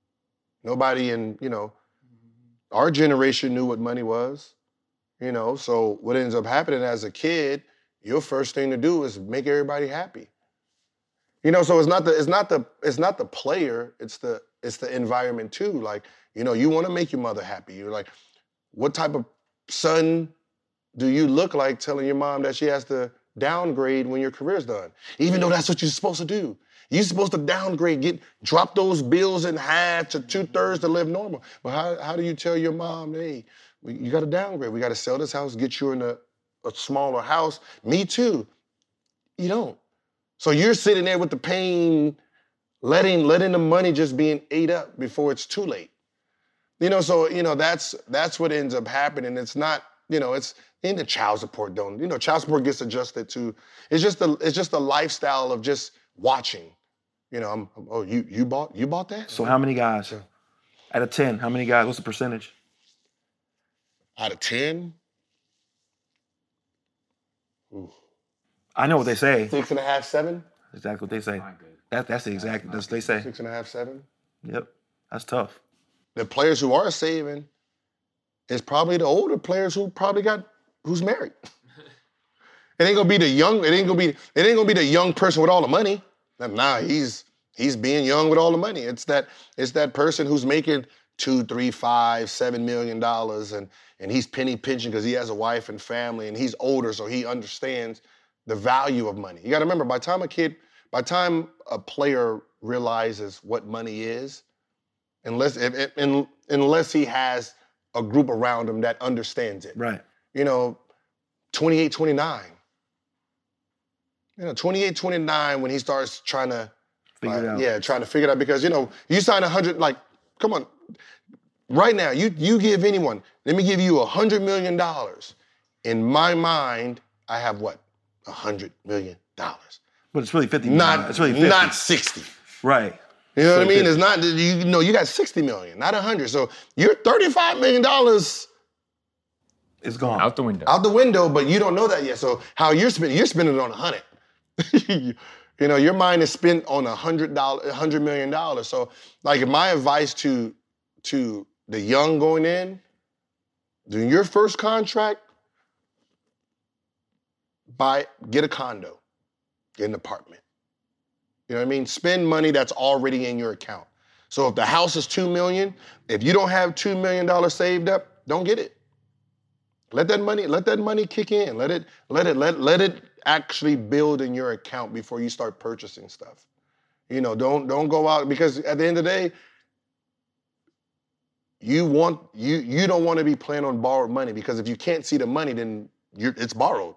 Nobody in, you know, our generation knew what money was, you know, so what ends up happening as a kid, your first thing to do is make everybody happy. You know, so it's not the it's not the it's not the player, it's the it's the environment too. Like, you know, you want to make your mother happy. You're like, what type of son do you look like telling your mom that she has to downgrade when your career's done? Even though that's what you're supposed to do. You're supposed to downgrade, get drop those bills in half to two-thirds to live normal. But how, how do you tell your mom, hey, we, you got to downgrade. We got to sell this house, get you in a, a smaller house. Me too. You don't. So you're sitting there with the pain, letting letting the money just being ate up before it's too late. You know, so, you know, that's that's what ends up happening. It's not, you know, it's in the child support don't. You know, child support gets adjusted to, it's just the it's just the lifestyle of just watching. You know, I'm, oh, you you bought you bought that? So how many guys? Yeah. Out of ten, how many guys? What's the percentage? Out of ten? Ooh. I know what they say. Six and a half, seven? Exactly what they say. That, that's the exact, that's what they say. Six and a half, seven? Yep, that's tough. The players who are saving is probably the older players who probably got, who's married. It ain't gonna be the young, it ain't gonna be, it ain't gonna be the young person with all the money. Nah, he's he's being young with all the money. It's that it's that person who's making two, three, five, seven million dollars, and and he's penny pinching because he has a wife and family, and he's older, so he understands the value of money. You got to remember, by the time a kid, by the time a player realizes what money is, unless if, if, in, unless he has a group around him that understands it. Right. You know, twenty-eight, twenty-nine. You know, twenty-eight, twenty-nine, when he starts trying to figure uh, it out. Yeah, trying to figure it out, because, you know, you sign a hundred, like, come on, right now, you you give anyone, let me give you a hundred million dollars. In my mind, I have what? A hundred million dollars. But it's really fifty. Not, it's really fifty. Not sixty. Right. You know it's what I mean? fifty. It's not, you know, you got sixty million, not a hundred. So you're thirty-five million dollars. It's gone. Out the window. Out the window, but you don't know that yet. So how you're spending, you're spending it on a hundred. You know, your mind is spent on a hundred dollar, a hundred million dollars. So, like, my advice to to the young going in, doing your first contract, buy, get a condo, get an apartment. You know what I mean? Spend money that's already in your account. So if the house is two million dollars, if you don't have two million dollars saved up, don't get it. Let that money, let that money kick in. Let it, let it, let, let it actually build in your account before you start purchasing stuff. You know, don't don't go out, because at the end of the day, you want you you don't want to be playing on borrowed money, because if you can't see the money, then you're, it's borrowed.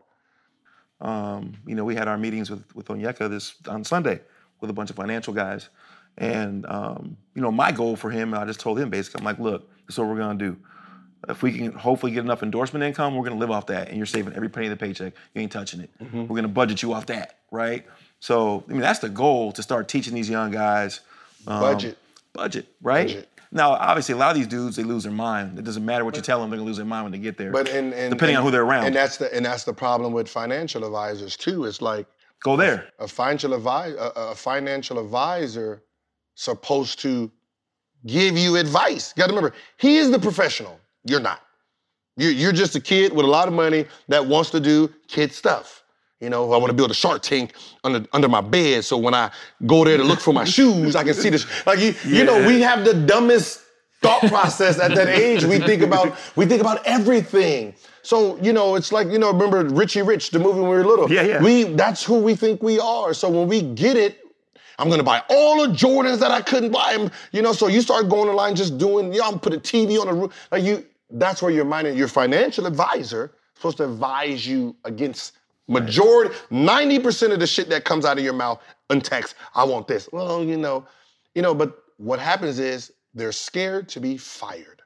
Um, you know, we had our meetings with with Onyeka this on Sunday with a bunch of financial guys, and um, you know, my goal for him, I just told him basically, I'm like, look, this is what we're gonna do. If we can hopefully get enough endorsement income, we're gonna live off that, and you're saving every penny of the paycheck. You ain't touching it. Mm-hmm. We're gonna budget you off that, right? So, I mean, that's the goal, to start teaching these young guys. Um, budget. Budget, right? Budget. Now, obviously, a lot of these dudes, they lose their mind. It doesn't matter what you tell them, they're gonna lose their mind when they get there. But and, and depending and, on who they're around. And that's the and that's the problem with financial advisors too. It's like go there. A, a financial advisor, a, a financial advisor, supposed to give you advice. You got to remember, he is the professional. You're not. You're, you're just a kid with a lot of money that wants to do kid stuff. You know, I want to build a shark tank under under my bed, so when I go there to look for my shoes, I can see the like you. Yeah. You know, we have the dumbest thought process at that age. We think about we think about everything. So you know, it's like, you know, remember Richie Rich, the movie when we were little. Yeah, yeah. We that's who we think we are. So when we get it, I'm gonna buy all the Jordans that I couldn't buy. You know, so you start going online just doing. You know, I'm gonna put a T V on the roof. Like you, that's where your mind. Your financial advisor is supposed to advise you against. Majority, ninety percent of the shit that comes out of your mouth in text, I want this. Well, you know, you know, but what happens is they're scared to be fired.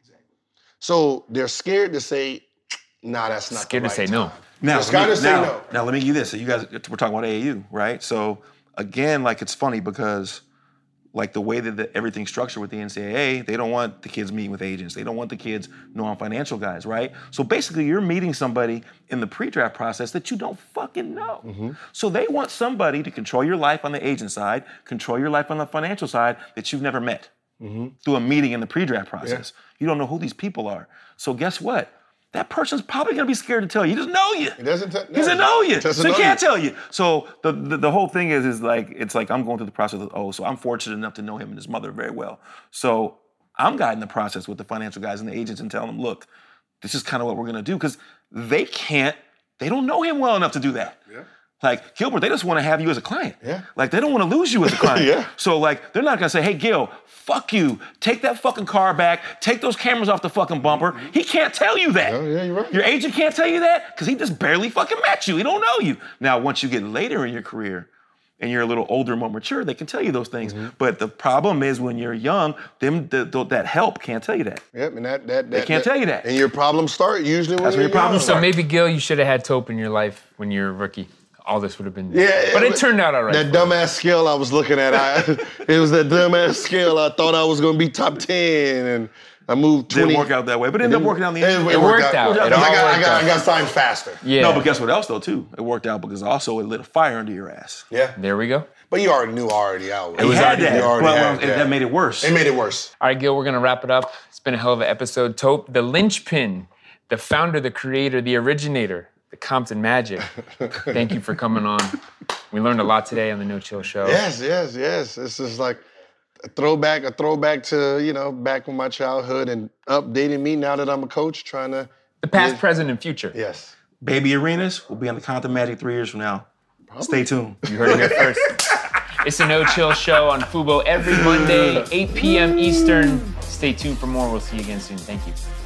So they're scared to say, nah, that's not scared the to right say no. time. Now, they're scared to say now, no. Now, let me give you this. So you guys, we're talking about A A U, right? So again, like, it's funny because like the way that the, everything's structured with the N C double A, they don't want the kids meeting with agents. They don't want the kids knowing financial guys, right? So basically, you're meeting somebody in the pre-draft process that you don't fucking know. Mm-hmm. So they want somebody to control your life on the agent side, control your life on the financial side that you've never met mm-hmm. through a meeting in the pre-draft process. Yeah. You don't know who these people are. So guess what? That person's probably gonna be scared to tell you. He doesn't know you. He doesn't. T- no, he doesn't know you. Doesn't so he know can't you. tell you. So the, the the whole thing is is like it's like I'm going through the process of oh, so I'm fortunate enough to know him and his mother very well. So I'm guiding the process with the financial guys and the agents and telling them, look, this is kind of what we're gonna do, because they can't, they don't know him well enough to do that. Yeah. Like, Gilbert, they just want to have you as a client. Yeah. Like, they don't want to lose you as a client. Yeah. So, like, they're not going to say, hey, Gil, fuck you. Take that fucking car back. Take those cameras off the fucking bumper. Mm-hmm. He can't tell you that. Oh, yeah, you're right. Your agent can't tell you that because he just barely fucking met you. He don't know you. Now, once you get later in your career and you're a little older, more mature, they can tell you those things. Mm-hmm. But the problem is when you're young, them the, the, that help can't tell you that. Yep, and that... that, that they can't that, tell you that. And your problems start usually when That's you're where your problems So start. maybe, Gil, you should have had Tope in your life when you were a rookie. All this would have been, yeah, but it, it turned out all right. That dumbass scale I was looking at, I, it was that dumbass scale. I thought I was going to be top ten, and I moved twenty. Didn't work out that way, but it ended up working out in the end. It, it worked, worked out. out. It all I, got, worked I, got, out. I got signed faster. Yeah. No, but guess what else though too? It worked out because also it lit a fire under your ass. Yeah. There we go. But you already knew already out. It was had that. You already well, had, well, yeah. that made it worse. It made it worse. All right, Gil, we're gonna wrap it up. It's been a hell of an episode. Tope, the linchpin, the founder, the creator, the originator, the Compton Magic. Thank you for coming on. We learned a lot today on the No Chill Show. Yes, yes, yes. This is like a throwback, a throwback to, you know, back in my childhood and updating me now that I'm a coach, trying to... The past, yeah. present, and future. Yes. Baby Arenas will be on the Compton Magic three years from now. Probably. Stay tuned. You heard it here first. It's the No Chill Show on Fubo every Monday, eight p.m. Eastern. Stay tuned for more. We'll see you again soon. Thank you.